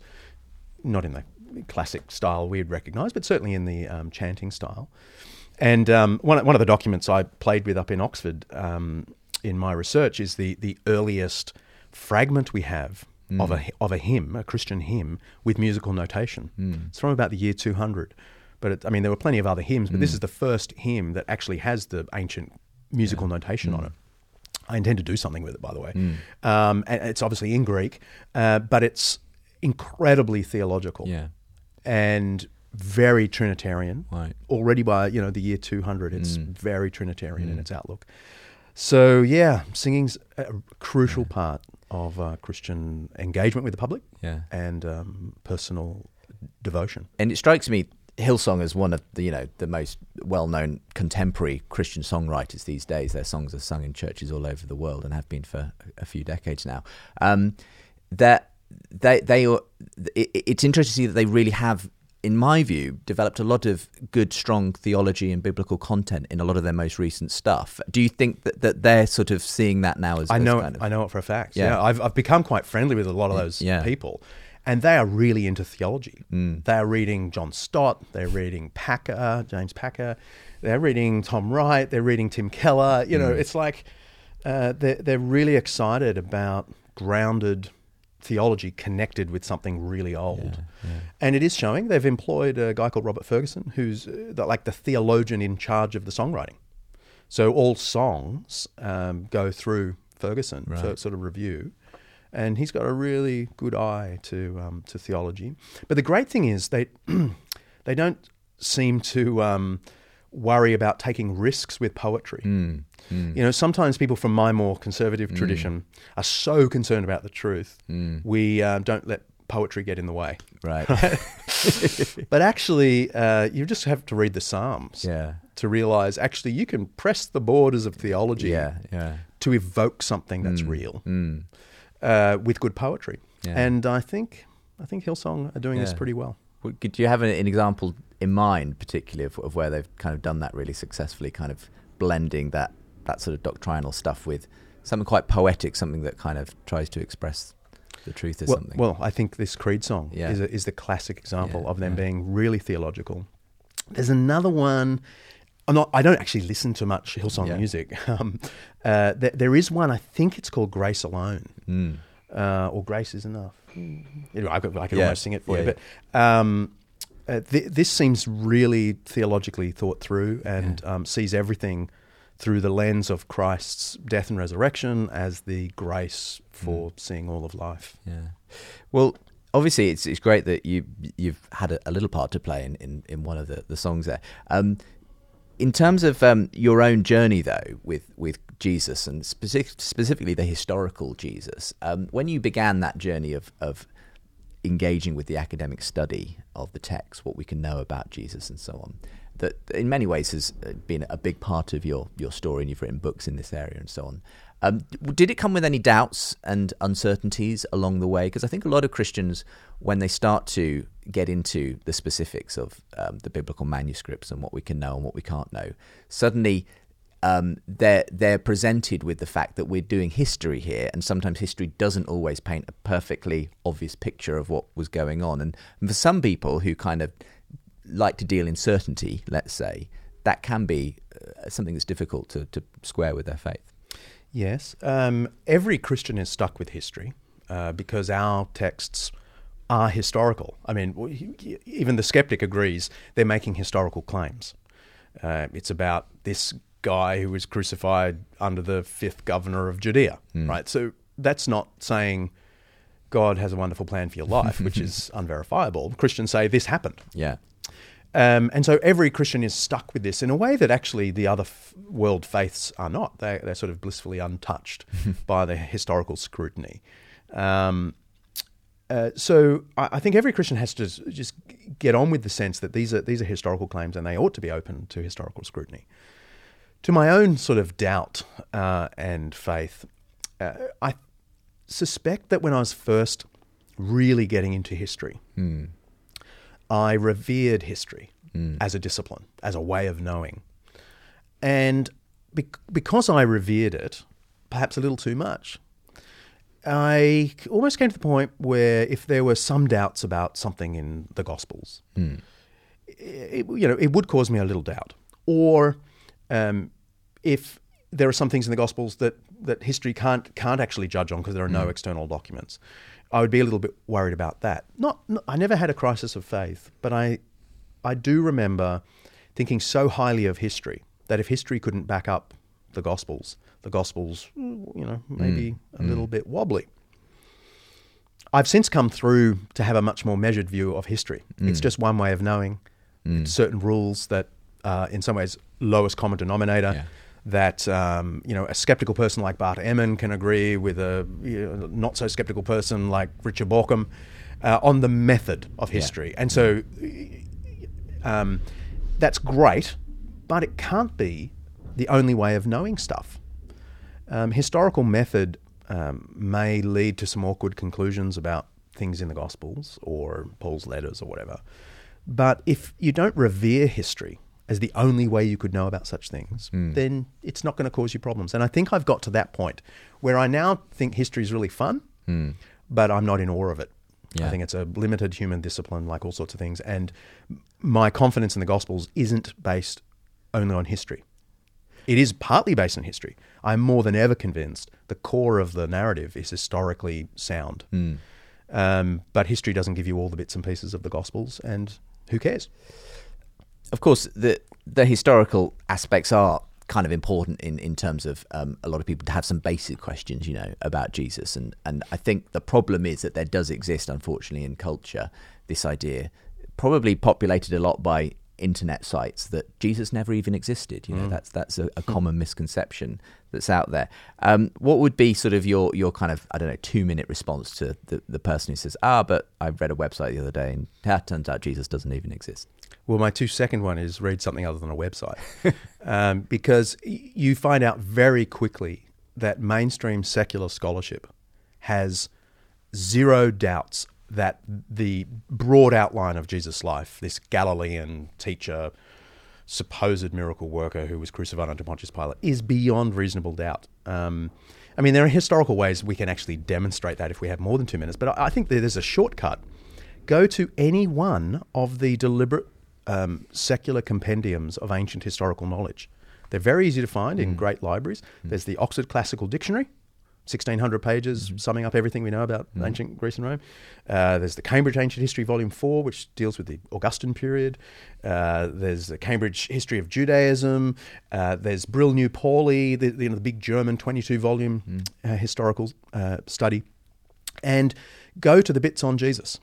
S6: not in the classic style we'd recognise, but certainly in the um, chanting style. And um, one, one of the documents I played with up in Oxford um, in my research is the, the earliest fragment we have of a of a hymn, a Christian hymn, with musical notation. It's from about the year two hundred. But it, I mean, there were plenty of other hymns, but this is the first hymn that actually has the ancient musical notation on it. I intend to do something with it, by the way. Um, and it's obviously in Greek, uh, but it's incredibly theological
S5: Yeah.
S6: and very Trinitarian.
S5: Right.
S6: Already by, you know, the year two hundred, it's very Trinitarian in its outlook. So, yeah, singing's a crucial part of uh, Christian engagement with the public
S5: Yeah.
S6: and um, personal devotion.
S5: And it strikes me, Hillsong is one of the, you know, the most well-known contemporary Christian songwriters these days. Their songs are sung in churches all over the world and have been for a few decades now. Um, that they they are, it, it's interesting to see that they really have, in my view, developed a lot of good, strong theology and biblical content in a lot of their most recent stuff. Do you think that, that they're sort of seeing that now as
S6: I
S5: as
S6: know
S5: kind
S6: it,
S5: of,
S6: I know it for a fact.
S5: Yeah.
S6: Yeah, I've I've become quite friendly with a lot of those
S5: Yeah.
S6: people, and they are really into theology. They are reading John Stott, they're reading Packer, James Packer, they're reading Tom Wright, they're reading Tim Keller. You know, it's like uh, they're they're really excited about grounded theology connected with something really old. And it is showing. They've employed a guy called Robert Ferguson, who's uh, the, like the theologian in charge of the songwriting. So all songs um, go through Ferguson for sort of review. And he's got a really good eye to um, to theology. But the great thing is they they don't seem to um, worry about taking risks with poetry.
S5: Mm, mm,
S6: You know, sometimes people from my more conservative tradition are so concerned about the truth, we uh, don't let poetry get in the way.
S5: right.
S6: But actually, uh, you just have to read the Psalms
S5: Yeah.
S6: to realize actually you can press the borders of theology
S5: Yeah, yeah.
S6: to evoke something that's
S5: Mm,
S6: real
S5: mm.
S6: uh, with good poetry.
S5: Yeah.
S6: And I think I think Hillsong are doing this
S5: Yeah.
S6: pretty well.
S5: Well, do you have an, an example in mind, particularly of, of where they've kind of done that really successfully, kind of blending that, that sort of doctrinal stuff with something quite poetic, something that kind of tries to express the truth or
S6: Well,
S5: something?
S6: well, I think this Creed song
S5: Yeah.
S6: is a, is the classic example
S5: Yeah,
S6: of them
S5: yeah.
S6: being really theological. There's another one. I'm not. I don't actually listen to much Hillsong
S5: Yeah.
S6: music. Um, uh, there, there is one. I think it's called Grace Alone,
S5: Mm.
S6: uh, or Grace is Enough. Anyway, I could, I could
S5: Yeah.
S6: almost sing it for
S5: Yeah,
S6: you. But um, uh, th- this seems really theologically thought through and um, sees everything through the lens of Christ's death and resurrection as the grace for seeing all of life.
S5: Yeah. Well, obviously, it's it's great that you you've had a, a little part to play in, in, in one of the, the songs there. Um, in terms of um, your own journey, though, with, with Jesus and specific, specifically the historical Jesus, um, when you began that journey of, of engaging with the academic study of the text, what we can know about Jesus and so on, that in many ways has been a big part of your, your story, and you've written books in this area and so on. Um, did it come with any doubts and uncertainties along the way? Because I think a lot of Christians, when they start to get into the specifics of um, the biblical manuscripts and what we can know and what we can't know, suddenly um, they're they're presented with the fact that we're doing history here, and sometimes history doesn't always paint a perfectly obvious picture of what was going on. And, and for some people who kind of like to deal in certainty, let's say, that can be uh, something that's difficult to, to square with their faith.
S6: Yes. Um, every Christian is stuck with history uh, because our texts are historical. I mean, w- even the skeptic agrees they're making historical claims. Uh, it's about this guy who was crucified under the fifth governor of Judea,
S5: Mm.
S6: right? So that's not saying God has a wonderful plan for your life, which is unverifiable. Christians say this happened.
S5: Yeah.
S6: Um, and so every Christian is stuck with this in a way that actually the other f- world faiths are not. They, they're sort of blissfully untouched by the historical scrutiny. Um, uh, so I, I think every Christian has to s- just get on with the sense that these are these are historical claims and they ought to be open to historical scrutiny. To my own sort of doubt uh, and faith, uh, I suspect that when I was first really getting into history,
S5: Mm.
S6: I revered history
S5: Mm.
S6: as a discipline, as a way of knowing. And bec- because I revered it, perhaps a little too much, I almost came to the point where if there were some doubts about something in the Gospels,
S5: Mm.
S6: it, you know, it would cause me a little doubt. Or um, if there are some things in the Gospels that, that history can't can't actually judge on because there are no
S5: Mm.
S6: external documents, I would be a little bit worried about that. Not, not, I never had a crisis of faith, but I, I do remember thinking so highly of history that if history couldn't back up the Gospels, the Gospels, you know, maybe
S5: Mm.
S6: a little bit wobbly. I've since come through to have a much more measured view of history. It's
S5: Mm.
S6: just one way of knowing.
S5: Mm.
S6: Certain rules that, uh, in some ways, lowest common denominator.
S5: Yeah.
S6: That um, you know, a skeptical person like Bart Ehrman can agree with a you know, not so skeptical person like Richard Bauckham uh, on the method of
S5: Yeah.
S6: history. And so um, that's great, but it can't be the only way of knowing stuff. Um, historical method um, may lead to some awkward conclusions about things in the Gospels or Paul's letters or whatever. But if you don't revere history as the only way you could know about such things,
S5: Mm.
S6: then it's not going to cause you problems. And I think I've got to that point where I now think history is really fun,
S5: Mm.
S6: but I'm not in awe of it.
S5: Yeah.
S6: I think it's a limited human discipline, like all sorts of things. And my confidence in the Gospels isn't based only on history. It is partly based on history. I'm more than ever convinced the core of the narrative is historically sound.
S5: Mm.
S6: Um, but history doesn't give you all the bits and pieces of the Gospels, and who cares?
S5: Of course, the the historical aspects are kind of important in, in terms of um, a lot of people to have some basic questions, you know, about Jesus. And, and I think the problem is that there does exist, unfortunately, in culture, this idea, probably populated a lot by internet sites that Jesus never even existed. You know,
S6: Mm.
S5: that's that's a, a common misconception that's out there. Um, what would be sort of your your kind of, I don't know, two minute response to the, the person who says, ah, but I read a website the other day and ah, it turns out Jesus doesn't even exist?
S6: Well, my two second one is read something other than a website, um, because y- you find out very quickly that mainstream secular scholarship has zero doubts that the broad outline of Jesus' life, this Galilean teacher, supposed miracle worker who was crucified under Pontius Pilate, is beyond reasonable doubt. Um, I mean, there are historical ways we can actually demonstrate that if we have more than two minutes, but I I think there's a shortcut. Go to any one of the deliberate um, secular compendiums of ancient historical knowledge. They're very easy to find in great libraries. There's the Oxford Classical Dictionary, sixteen hundred pages, mm-hmm. summing up everything we know about mm-hmm. ancient Greece and Rome. Uh, there's the Cambridge Ancient History, Volume four, which deals with the Augustan period. Uh, there's the Cambridge History of Judaism. Uh, there's Brill New Pauli, the, the, you know, the big German twenty-two volume mm. uh, historical uh, study. And go to the bits on Jesus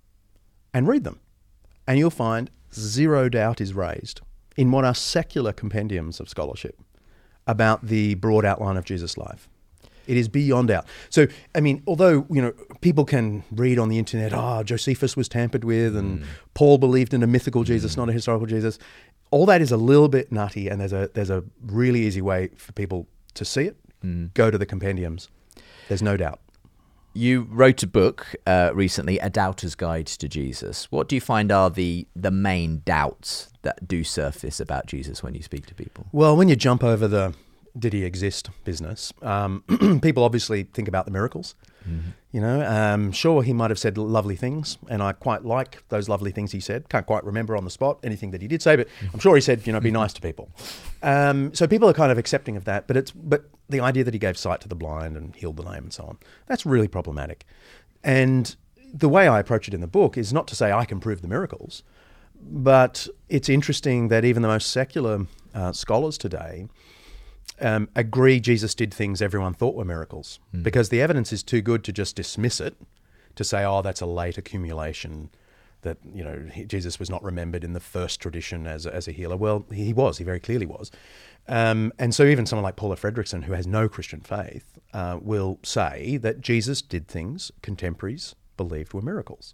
S6: and read them. And you'll find zero doubt is raised in what are secular compendiums of scholarship about the broad outline of Jesus' life. It is beyond doubt. So, I mean, although, you know, people can read on the internet, oh, Josephus was tampered with and mm. Paul believed in a mythical Jesus, mm. not a historical Jesus. All that is a little bit nutty, and there's a there's a really easy way for people to see it. Mm. Go to the compendiums. There's no doubt.
S5: You wrote a book uh, recently, A Doubter's Guide to Jesus. What do you find are the the main doubts that do surface about Jesus when you speak to people?
S6: Well, when you jump over the did he exist business, um, people obviously think about the miracles. Mm-hmm. You know, um, sure, he might have said lovely things, and I quite like those lovely things he said. Can't quite remember on the spot anything that he did say, but I'm sure he said, you know, be nice to people. Um, so people are kind of accepting of that, but it's but the idea that he gave sight to the blind and healed the lame and so on, that's really problematic. And the way I approach it in the book is not to say I can prove the miracles, but it's interesting that even the most secular uh, scholars today Um, agree Jesus did things everyone thought were miracles, mm. because the evidence is too good to just dismiss it, to say, oh, that's a late accumulation, that, you know, he, Jesus was not remembered in the first tradition as a, as a healer. Well, he was, he very clearly was. Um, and so even someone like Paula Fredrickson, who has no Christian faith, uh, will say that Jesus did things contemporaries believed were miracles.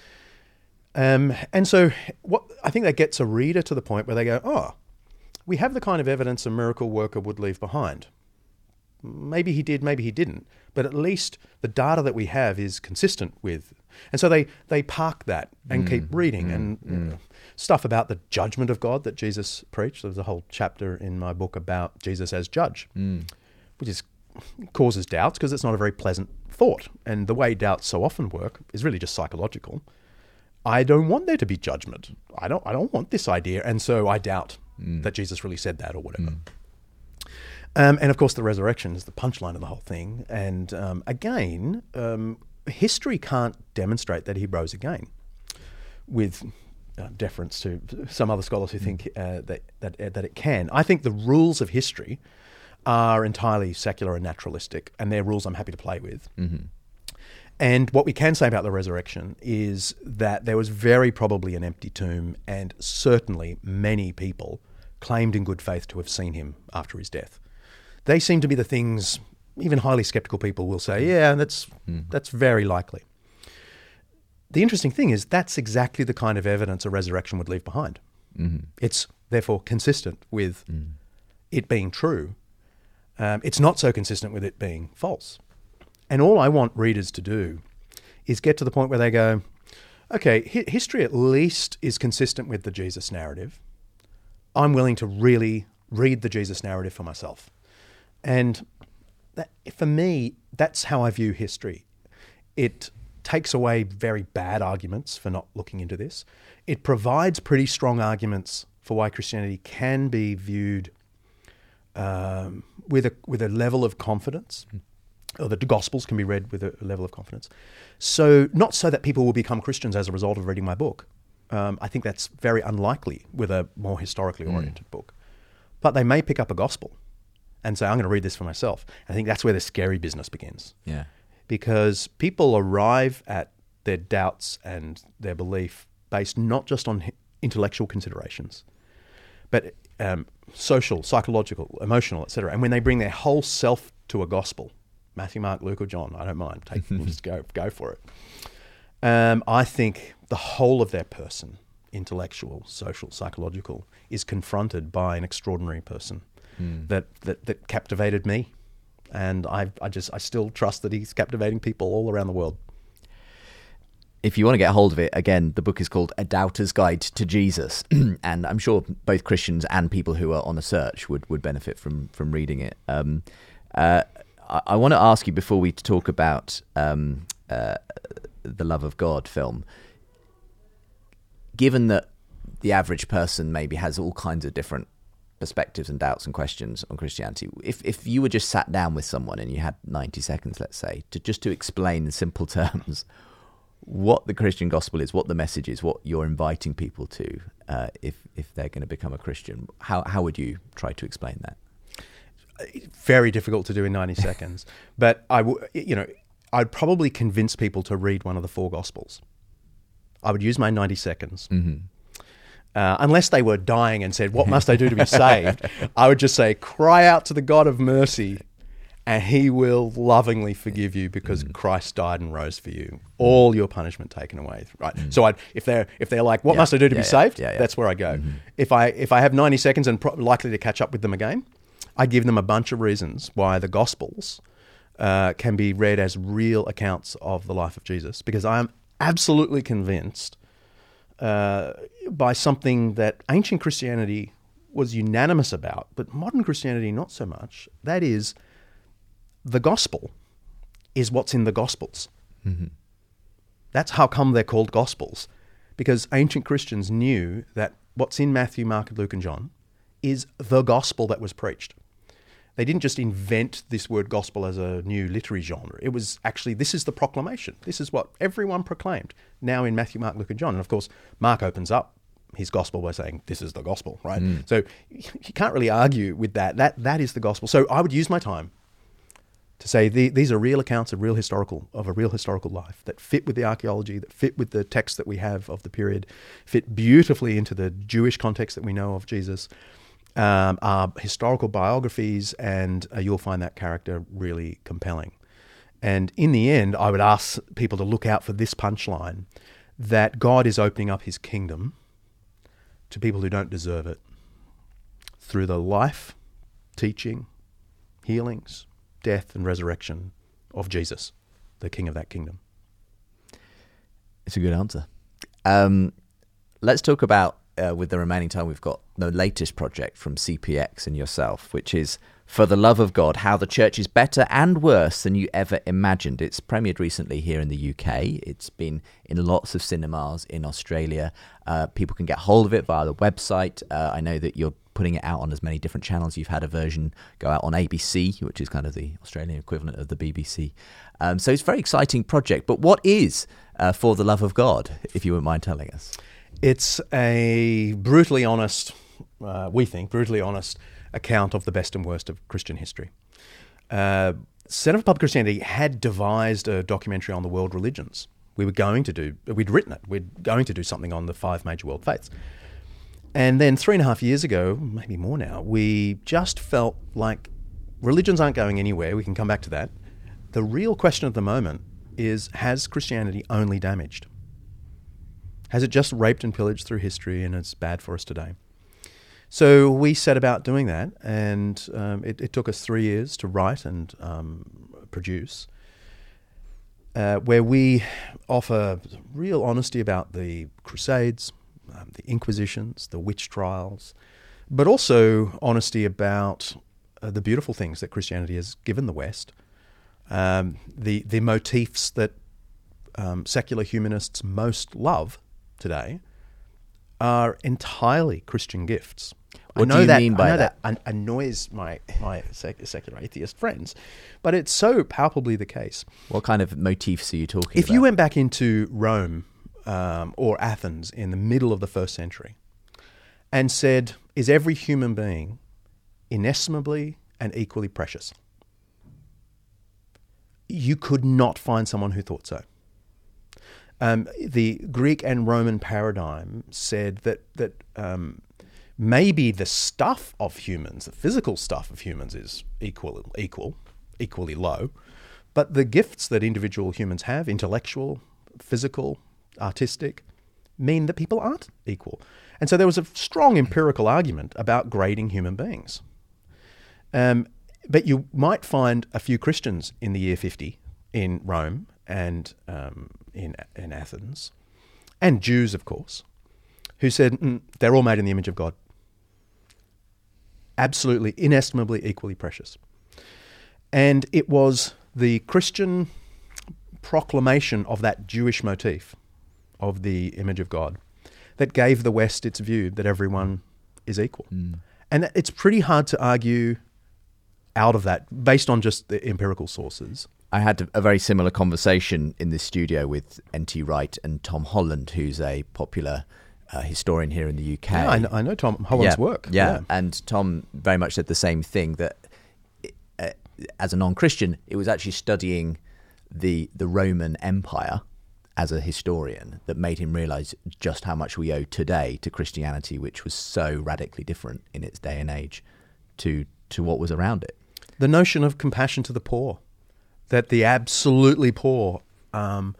S6: Um, and so what I think that gets a reader to the point where they go, oh, we have the kind of evidence a miracle worker would leave behind. Maybe he did, maybe he didn't, but at least the data that we have is consistent with. And so they, they park that and mm, keep reading mm, and mm. Uh, stuff about the judgment of God that Jesus preached. There's a whole chapter in my book about Jesus as judge, mm. which is causes doubts because it's not a very pleasant thought. And the way doubts so often work is really just psychological. I don't want there to be judgment. I don't, I don't want this idea. And so I doubt Mm. that Jesus really said that or whatever. Mm. Um, and of course the resurrection is the punchline of the whole thing. And um, again, um, history can't demonstrate that he rose again, with uh, deference to some other scholars who mm. think uh, that, that, uh, that it can. I think the rules of history are entirely secular and naturalistic, and they're rules I'm happy to play with. Mm-hmm. And what we can say about the resurrection is that there was very probably an empty tomb, and certainly many people claimed in good faith to have seen him after his death. They seem to be the things even highly skeptical people will say, yeah, that's mm. that's very likely. The interesting thing is that's exactly the kind of evidence a resurrection would leave behind. Mm-hmm. It's therefore consistent with mm. it being true. Um, it's not so consistent with it being false. And all I want readers to do is get to the point where they go, okay, hi- history at least is consistent with the Jesus narrative. I'm willing to really read the Jesus narrative for myself. And that, for me, that's how I view history. It takes away very bad arguments for not looking into this. It provides pretty strong arguments for why Christianity can be viewed um, with a with a level of confidence, or the Gospels can be read with a level of confidence. So not so that people will become Christians as a result of reading my book. Um, I think that's very unlikely with a more historically oriented mm. book. But they may pick up a gospel and say, I'm going to read this for myself. I think that's where the scary business begins.
S5: Yeah.
S6: Because people arrive at their doubts and their belief based not just on intellectual considerations, but um, social, psychological, emotional, et cetera. And when they bring their whole self to a gospel, Matthew, Mark, Luke, or John, I don't mind. Take, we'll just go go for it. Um, I think the whole of their person, intellectual, social, psychological, is confronted by an extraordinary person mm. that, that that captivated me, and I I just I still trust that he's captivating people all around the world.
S5: If you want to get a hold of it, again, the book is called A Doubter's Guide to Jesus, and I'm sure both Christians and people who are on a search would, would benefit from from reading it. Um, uh, I, I want to ask you, before we talk about um, uh, the Love of God film, given that the average person maybe has all kinds of different perspectives and doubts and questions on Christianity, if if you were just sat down with someone and you had ninety seconds, let's say, to just to explain in simple terms what the Christian gospel is, what the message is, what you're inviting people to, uh, if if they're going to become a Christian, how how would you try to explain that?
S6: Very difficult to do in ninety seconds, but I w- you know, I'd probably convince people to read one of the four gospels. I would use my ninety seconds. Mm-hmm. Uh, unless they were dying and said, "What must I do to be saved?" I would just say, "Cry out to the God of mercy, and he will lovingly forgive you, because mm. Christ died and rose for you. All your punishment taken away." Right. Mm. So I'd, if they're if they're like, "What yeah. must I do to
S5: yeah,
S6: be
S5: yeah.
S6: saved?"
S5: Yeah, yeah.
S6: That's where I go.
S5: Mm-hmm.
S6: If I if I have ninety seconds and pro- likely to catch up with them again, I give them a bunch of reasons why the Gospels uh, can be read as real accounts of the life of Jesus, because I am absolutely convinced uh, by something that ancient Christianity was unanimous about, but modern Christianity not so much. That is, the gospel is what's in the Gospels. Mm-hmm. That's how come they're called Gospels, because ancient Christians knew that what's in Matthew, Mark, Luke, and John is the gospel that was preached. They didn't just invent this word gospel as a new literary genre. It was actually, this is the proclamation. This is what everyone proclaimed now in Matthew, Mark, Luke, and John. And of course, Mark opens up his gospel by saying, this is the gospel, right? Mm. So you can't really argue with that. That That is the gospel. So I would use my time to say the, these are real accounts of real historical of a real historical life that fit with the archaeology, that fit with the text that we have of the period, fit beautifully into the Jewish context that we know of Jesus. Um, are historical biographies, and uh, you'll find that character really compelling. And in the end, I would ask people to look out for this punchline, that God is opening up his kingdom to people who don't deserve it through the life, teaching, healings, death, and resurrection of Jesus, the King of that kingdom.
S5: It's a good answer. Um, let's talk about, uh, with the remaining time we've got, the latest project from C P X and yourself, which is For the Love of God, How the Church is Better and Worse Than You Ever Imagined. It's premiered recently here in the U K. It's been in lots of cinemas in Australia. Uh, people can get hold of it via the website. Uh, I know that you're putting it out on as many different channels. You've had a version go out on A B C, which is kind of the Australian equivalent of the B B C. Um, so it's a very exciting project. But what is uh, For the Love of God, if you wouldn't mind telling us?
S6: It's a brutally honest, uh, we think, brutally honest account of the best and worst of Christian history. Uh, Centre for Public Christianity had devised a documentary on the world religions. We were going to do, we'd written it, we're going to do something on the five major world faiths. And then three and a half years ago, maybe more now, we just felt like religions aren't going anywhere. We can come back to that. The real question of the moment is, has Christianity only damaged? Has it just raped and pillaged through history and it's bad for us today? So we set about doing that, and um, it, it took us three years to write and um, produce, uh, where we offer real honesty about the Crusades, um, the Inquisitions, the witch trials, but also honesty about uh, the beautiful things that Christianity has given the West, um, the, the motifs that um, secular humanists most love today are entirely Christian gifts.
S5: What
S6: I know
S5: do you
S6: that,
S5: mean by
S6: I know
S5: that?
S6: that annoys my, my sec- secular atheist friends, but it's so palpably the case.
S5: What kind of motifs are you talking
S6: If
S5: about?
S6: you went back into Rome um, or Athens in the middle of the first century and said, is every human being inestimably and equally precious? You could not find someone who thought so. Um, the Greek and Roman paradigm said that that um, maybe the stuff of humans, the physical stuff of humans, is equal, equal, equally low, but the gifts that individual humans have, intellectual, physical, artistic, mean that people aren't equal. And so there was a strong empirical argument about grading human beings. Um, but you might find a few Christians in the year fifty in Rome and um, in in Athens, and Jews, of course, who said mm, they're all made in the image of God. Absolutely, inestimably, equally precious. And it was the Christian proclamation of that Jewish motif of the image of God that gave the West its view that everyone is equal. Mm. And it's pretty hard to argue out of that based on just the empirical sources.
S5: I had a very similar conversation in this studio with N T Wright and Tom Holland, who's a popular uh, historian here in the U K.
S6: Yeah, I know, I know Tom Holland's
S5: yeah,
S6: work.
S5: Yeah.
S6: yeah,
S5: and Tom very much said the same thing, that uh, as a non-Christian, it was actually studying the the Roman Empire as a historian that made him realise just how much we owe today to Christianity, which was so radically different in its day and age to to what was around it.
S6: The notion of compassion to the poor, that the absolutely poor um,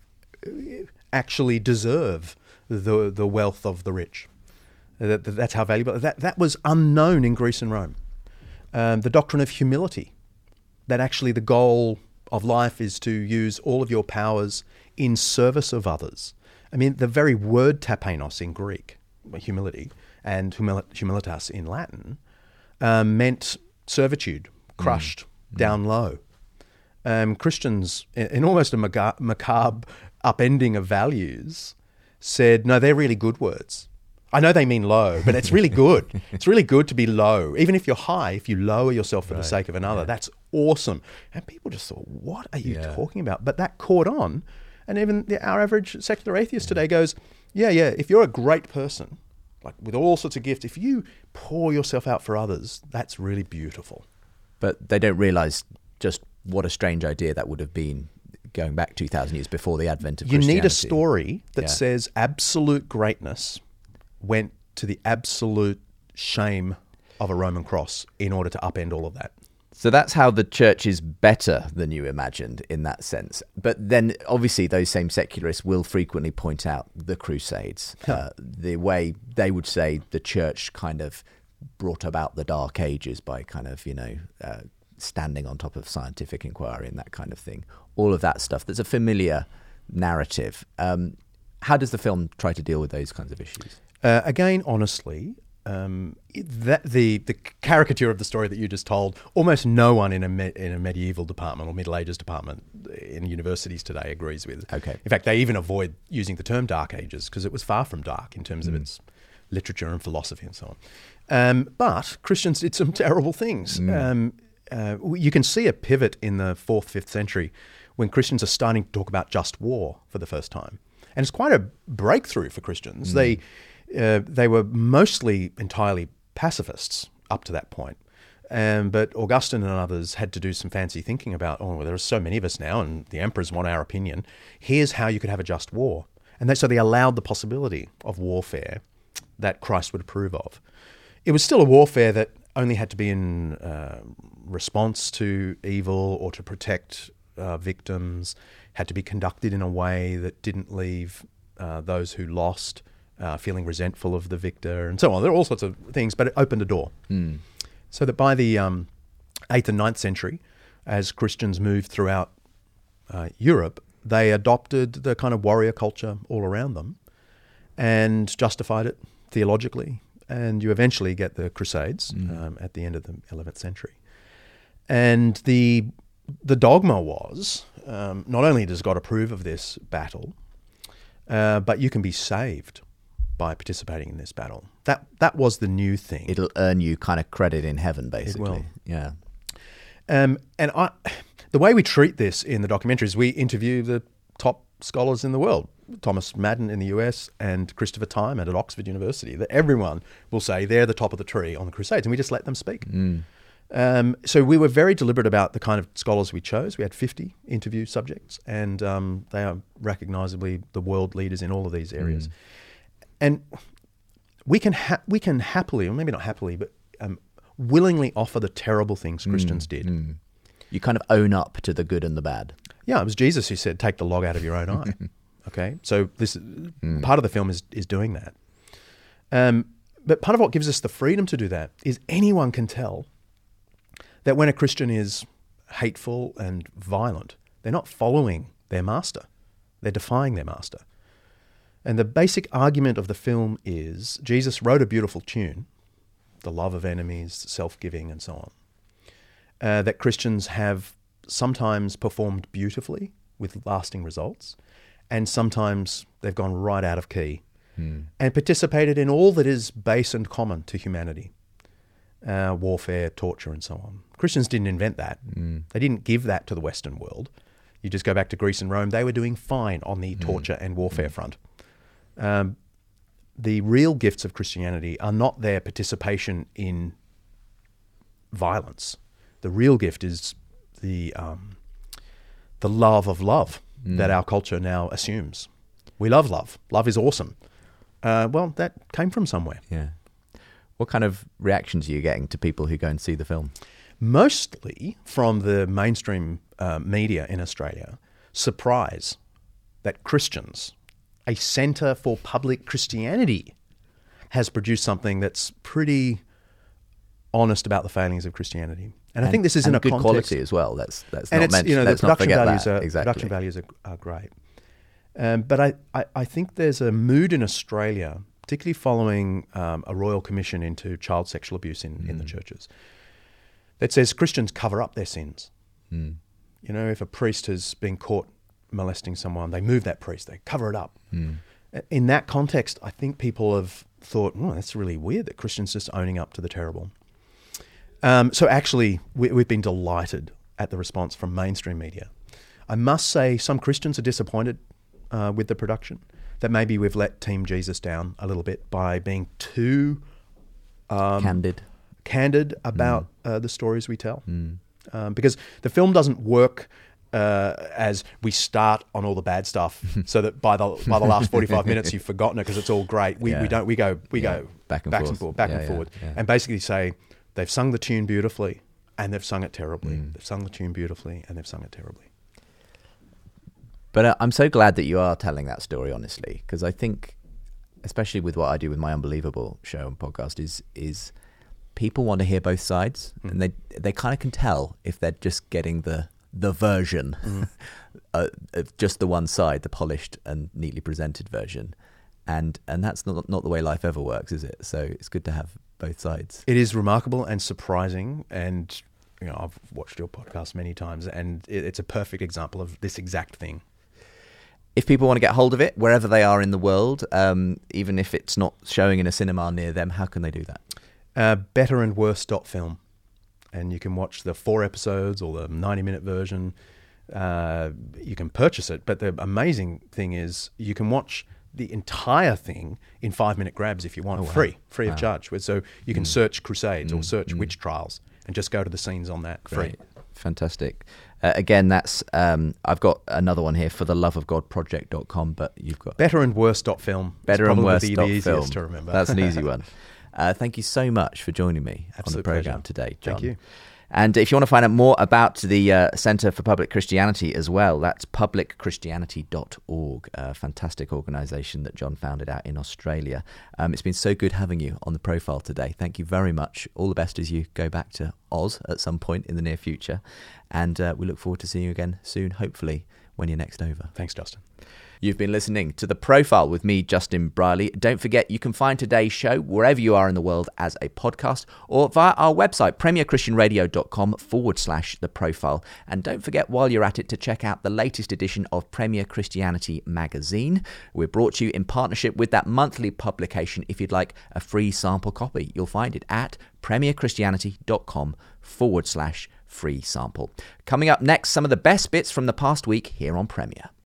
S6: actually deserve the the wealth of the rich. That, that's how valuable. That that was unknown in Greece and Rome. Um, the doctrine of humility, that actually the goal of life is to use all of your powers in service of others. I mean, the very word tapeinos in Greek, humility, and humil- humilitas in Latin, um, meant servitude, crushed, mm. down low. Um, Christians, in almost a maca- macabre upending of values, said, no, they're really good words. I know they mean low, but it's really good. It's really good to be low. Even if you're high, if you lower yourself for right. the sake of another, yeah. that's awesome. And people just thought, what are you yeah. talking about? But that caught on. And even the, our average secular atheist today goes, yeah, yeah, if you're a great person, like with all sorts of gifts, if you pour yourself out for others, that's really beautiful.
S5: But they don't realise just what a strange idea that would have been going back two thousand years before the advent of
S6: you
S5: Christianity.
S6: You need a story that
S5: yeah.
S6: says absolute greatness went to the absolute shame of a Roman cross in order to upend all of that.
S5: So that's how the church is better than you imagined in that sense. But then obviously those same secularists will frequently point out the Crusades, huh. uh, the way they would say the church kind of brought about the Dark Ages by kind of, you know, uh, standing on top of scientific inquiry and that kind of thing. All of that stuff that's a familiar narrative. Um, how does the film try to deal with those kinds of issues?
S6: Uh, again, honestly, um, that the the caricature of the story that you just told, almost no one in a me- in a medieval department or Middle Ages department in universities today agrees with.
S5: Okay.
S6: In fact, they even avoid using the term Dark Ages because it was far from dark in terms mm. of its literature and philosophy and so on. Um, but Christians did some terrible things. Mm. Um, uh, you can see a pivot in the fourth, fifth century when Christians are starting to talk about just war for the first time. And it's quite a breakthrough for Christians. Mm. They uh, they were mostly entirely pacifists up to that point. Um, but Augustine and others had to do some fancy thinking about, oh, well, there are so many of us now and the emperors want our opinion. Here's how you could have a just war. And they, so they allowed the possibility of warfare that Christ would approve of. It was still a warfare that only had to be in uh, response to evil or to protect uh, victims, had to be conducted in a way that didn't leave uh, those who lost uh, feeling resentful of the victor and so on. There are all sorts of things, but it opened a door. Mm. So that by the um, eighth and ninth century, as Christians moved throughout uh, Europe, they adopted the kind of warrior culture all around them and justified it theologically. And you eventually get the Crusades mm. um, at the end of the eleventh century. And the the dogma was, um, not only does God approve of this battle, uh, but you can be saved by participating in this battle. That that was the new thing.
S5: It'll earn you kind of credit in heaven, basically.
S6: It will.
S5: Yeah.
S6: Um, and I, the way we treat this in the documentary is we interview the top scholars in the world, Thomas Madden in the U S and Christopher Time at Oxford University, that everyone will say they're the top of the tree on the Crusades, and we just let them speak. Mm. Um, so we were very deliberate about the kind of scholars we chose. We had fifty interview subjects, and um, they are recognisably the world leaders in all of these areas. Mm. And we can ha- we can happily, or maybe not happily, but um, willingly offer the terrible things Christians mm. did.
S5: Mm. You kind of own up to the good and the bad.
S6: Yeah, it was Jesus who said, "Take the log out of your own eye." Okay, so this mm. part of the film is is doing that. Um, but part of what gives us the freedom to do that is anyone can tell that when a Christian is hateful and violent, they're not following their master. They're defying their master. And the basic argument of the film is Jesus wrote a beautiful tune, the love of enemies, self-giving, and so on, uh, that Christians have sometimes performed beautifully with lasting results, and sometimes they've gone right out of key hmm. and participated in all that is base and common to humanity. Uh, warfare, torture, and so on. Christians didn't invent that. Mm. They didn't give that to the Western world. You just go back to Greece and Rome, they were doing fine on the mm. torture and warfare mm. front. Um, the real gifts of Christianity are not their participation in violence. The real gift is the um, the love of love mm. that our culture now assumes. We love love. Love is awesome. Uh, well, that came from somewhere.
S5: Yeah. What kind of reactions are you getting to people who go and see the film?
S6: Mostly from the mainstream uh, media in Australia, surprise that Christians, a centre for public Christianity, has produced something that's pretty honest about the failings of Christianity. And, and I think this is
S5: in
S6: a
S5: good
S6: context,
S5: quality as well. That's that's
S6: and
S5: not
S6: it's,
S5: mentioned.
S6: you know,
S5: Let's
S6: the
S5: not
S6: production
S5: forget
S6: values
S5: that.
S6: are
S5: exactly.
S6: production values are, are great. Um, but I, I, I think there's a mood in Australia, particularly following um, a royal commission into child sexual abuse in, mm. in the churches, that says Christians cover up their sins. Mm. You know, if a priest has been caught molesting someone, they move that priest, they cover it up. Mm. In that context, I think people have thought, oh, that's really weird that Christians just owning up to the terrible. Um, so actually, we, we've been delighted at the response from mainstream media. I must say some Christians are disappointed uh, with the production, that maybe we've let Team Jesus down a little bit by being too um,
S5: candid
S6: candid about mm. uh, the stories we tell. Mm. Um, because the film doesn't work uh, as we start on all the bad stuff so that by the by the last forty-five minutes you've forgotten it because it's all great. We, yeah. we don't. We go we yeah. go
S5: back and
S6: back
S5: forth,
S6: and forth, back
S5: yeah,
S6: and forward,
S5: yeah, yeah.
S6: and basically say they've sung the tune beautifully and they've sung it terribly.
S5: Mm.
S6: They've sung the tune beautifully and they've sung it terribly.
S5: But uh, I'm so glad that you are telling that story honestly, because I think, especially with what I do with my Unbelievable show and podcast, is is people want to hear both sides, mm. and they they kind of can tell if they're just getting the the version mm. uh, of just the one side, the polished and neatly presented version, and and that's not not the way life ever works, is it? So it's good to have both sides.
S6: It is remarkable and surprising, and you know I've watched your podcast many times, and it, it's a perfect example of this exact thing.
S5: If people want to get hold of it, wherever they are in the world, um, even if it's not showing in a cinema near them, how can they do that?
S6: Uh, better and worse dot film. And you can watch the four episodes or the ninety-minute version. Uh, you can purchase it. But the amazing thing is you can watch the entire thing in five-minute grabs if you want,
S5: oh, wow.
S6: free, free
S5: wow.
S6: of charge. So you can mm. search Crusades mm. or search mm. Witch Trials and just go to the scenes on that, free.
S5: Great. Fantastic. Uh, again, that's um, I've got another one here for the love of god project dot com, but you've got
S6: better and worse dot film.
S5: Better and worse
S6: the,
S5: dot
S6: the easiest
S5: film.
S6: to remember.
S5: That's an easy one. Uh, thank you so much for joining me
S6: Absolute
S5: on the program
S6: pleasure.
S5: today, John.
S6: Thank you.
S5: And if you want to find out more about the uh, Centre for Public Christianity as well, that's public christianity dot org, a fantastic organisation that John founded out in Australia. Um, it's been so good having you on the profile today. Thank you very much. All the best as you go back to Oz at some point in the near future. And uh, we look forward to seeing you again soon, hopefully, when you're next over.
S6: Thanks, Justin.
S5: You've been listening to The Profile with me, Justin Brierley. Don't forget, you can find today's show wherever you are in the world as a podcast or via our website, premier christian radio dot com forward slash The Profile. And don't forget, while you're at it, to check out the latest edition of Premier Christianity magazine. We're brought to you in partnership with that monthly publication. If you'd like a free sample copy, you'll find it at premier christianity dot com forward slash free sample. Coming up next, some of the best bits from the past week here on Premier.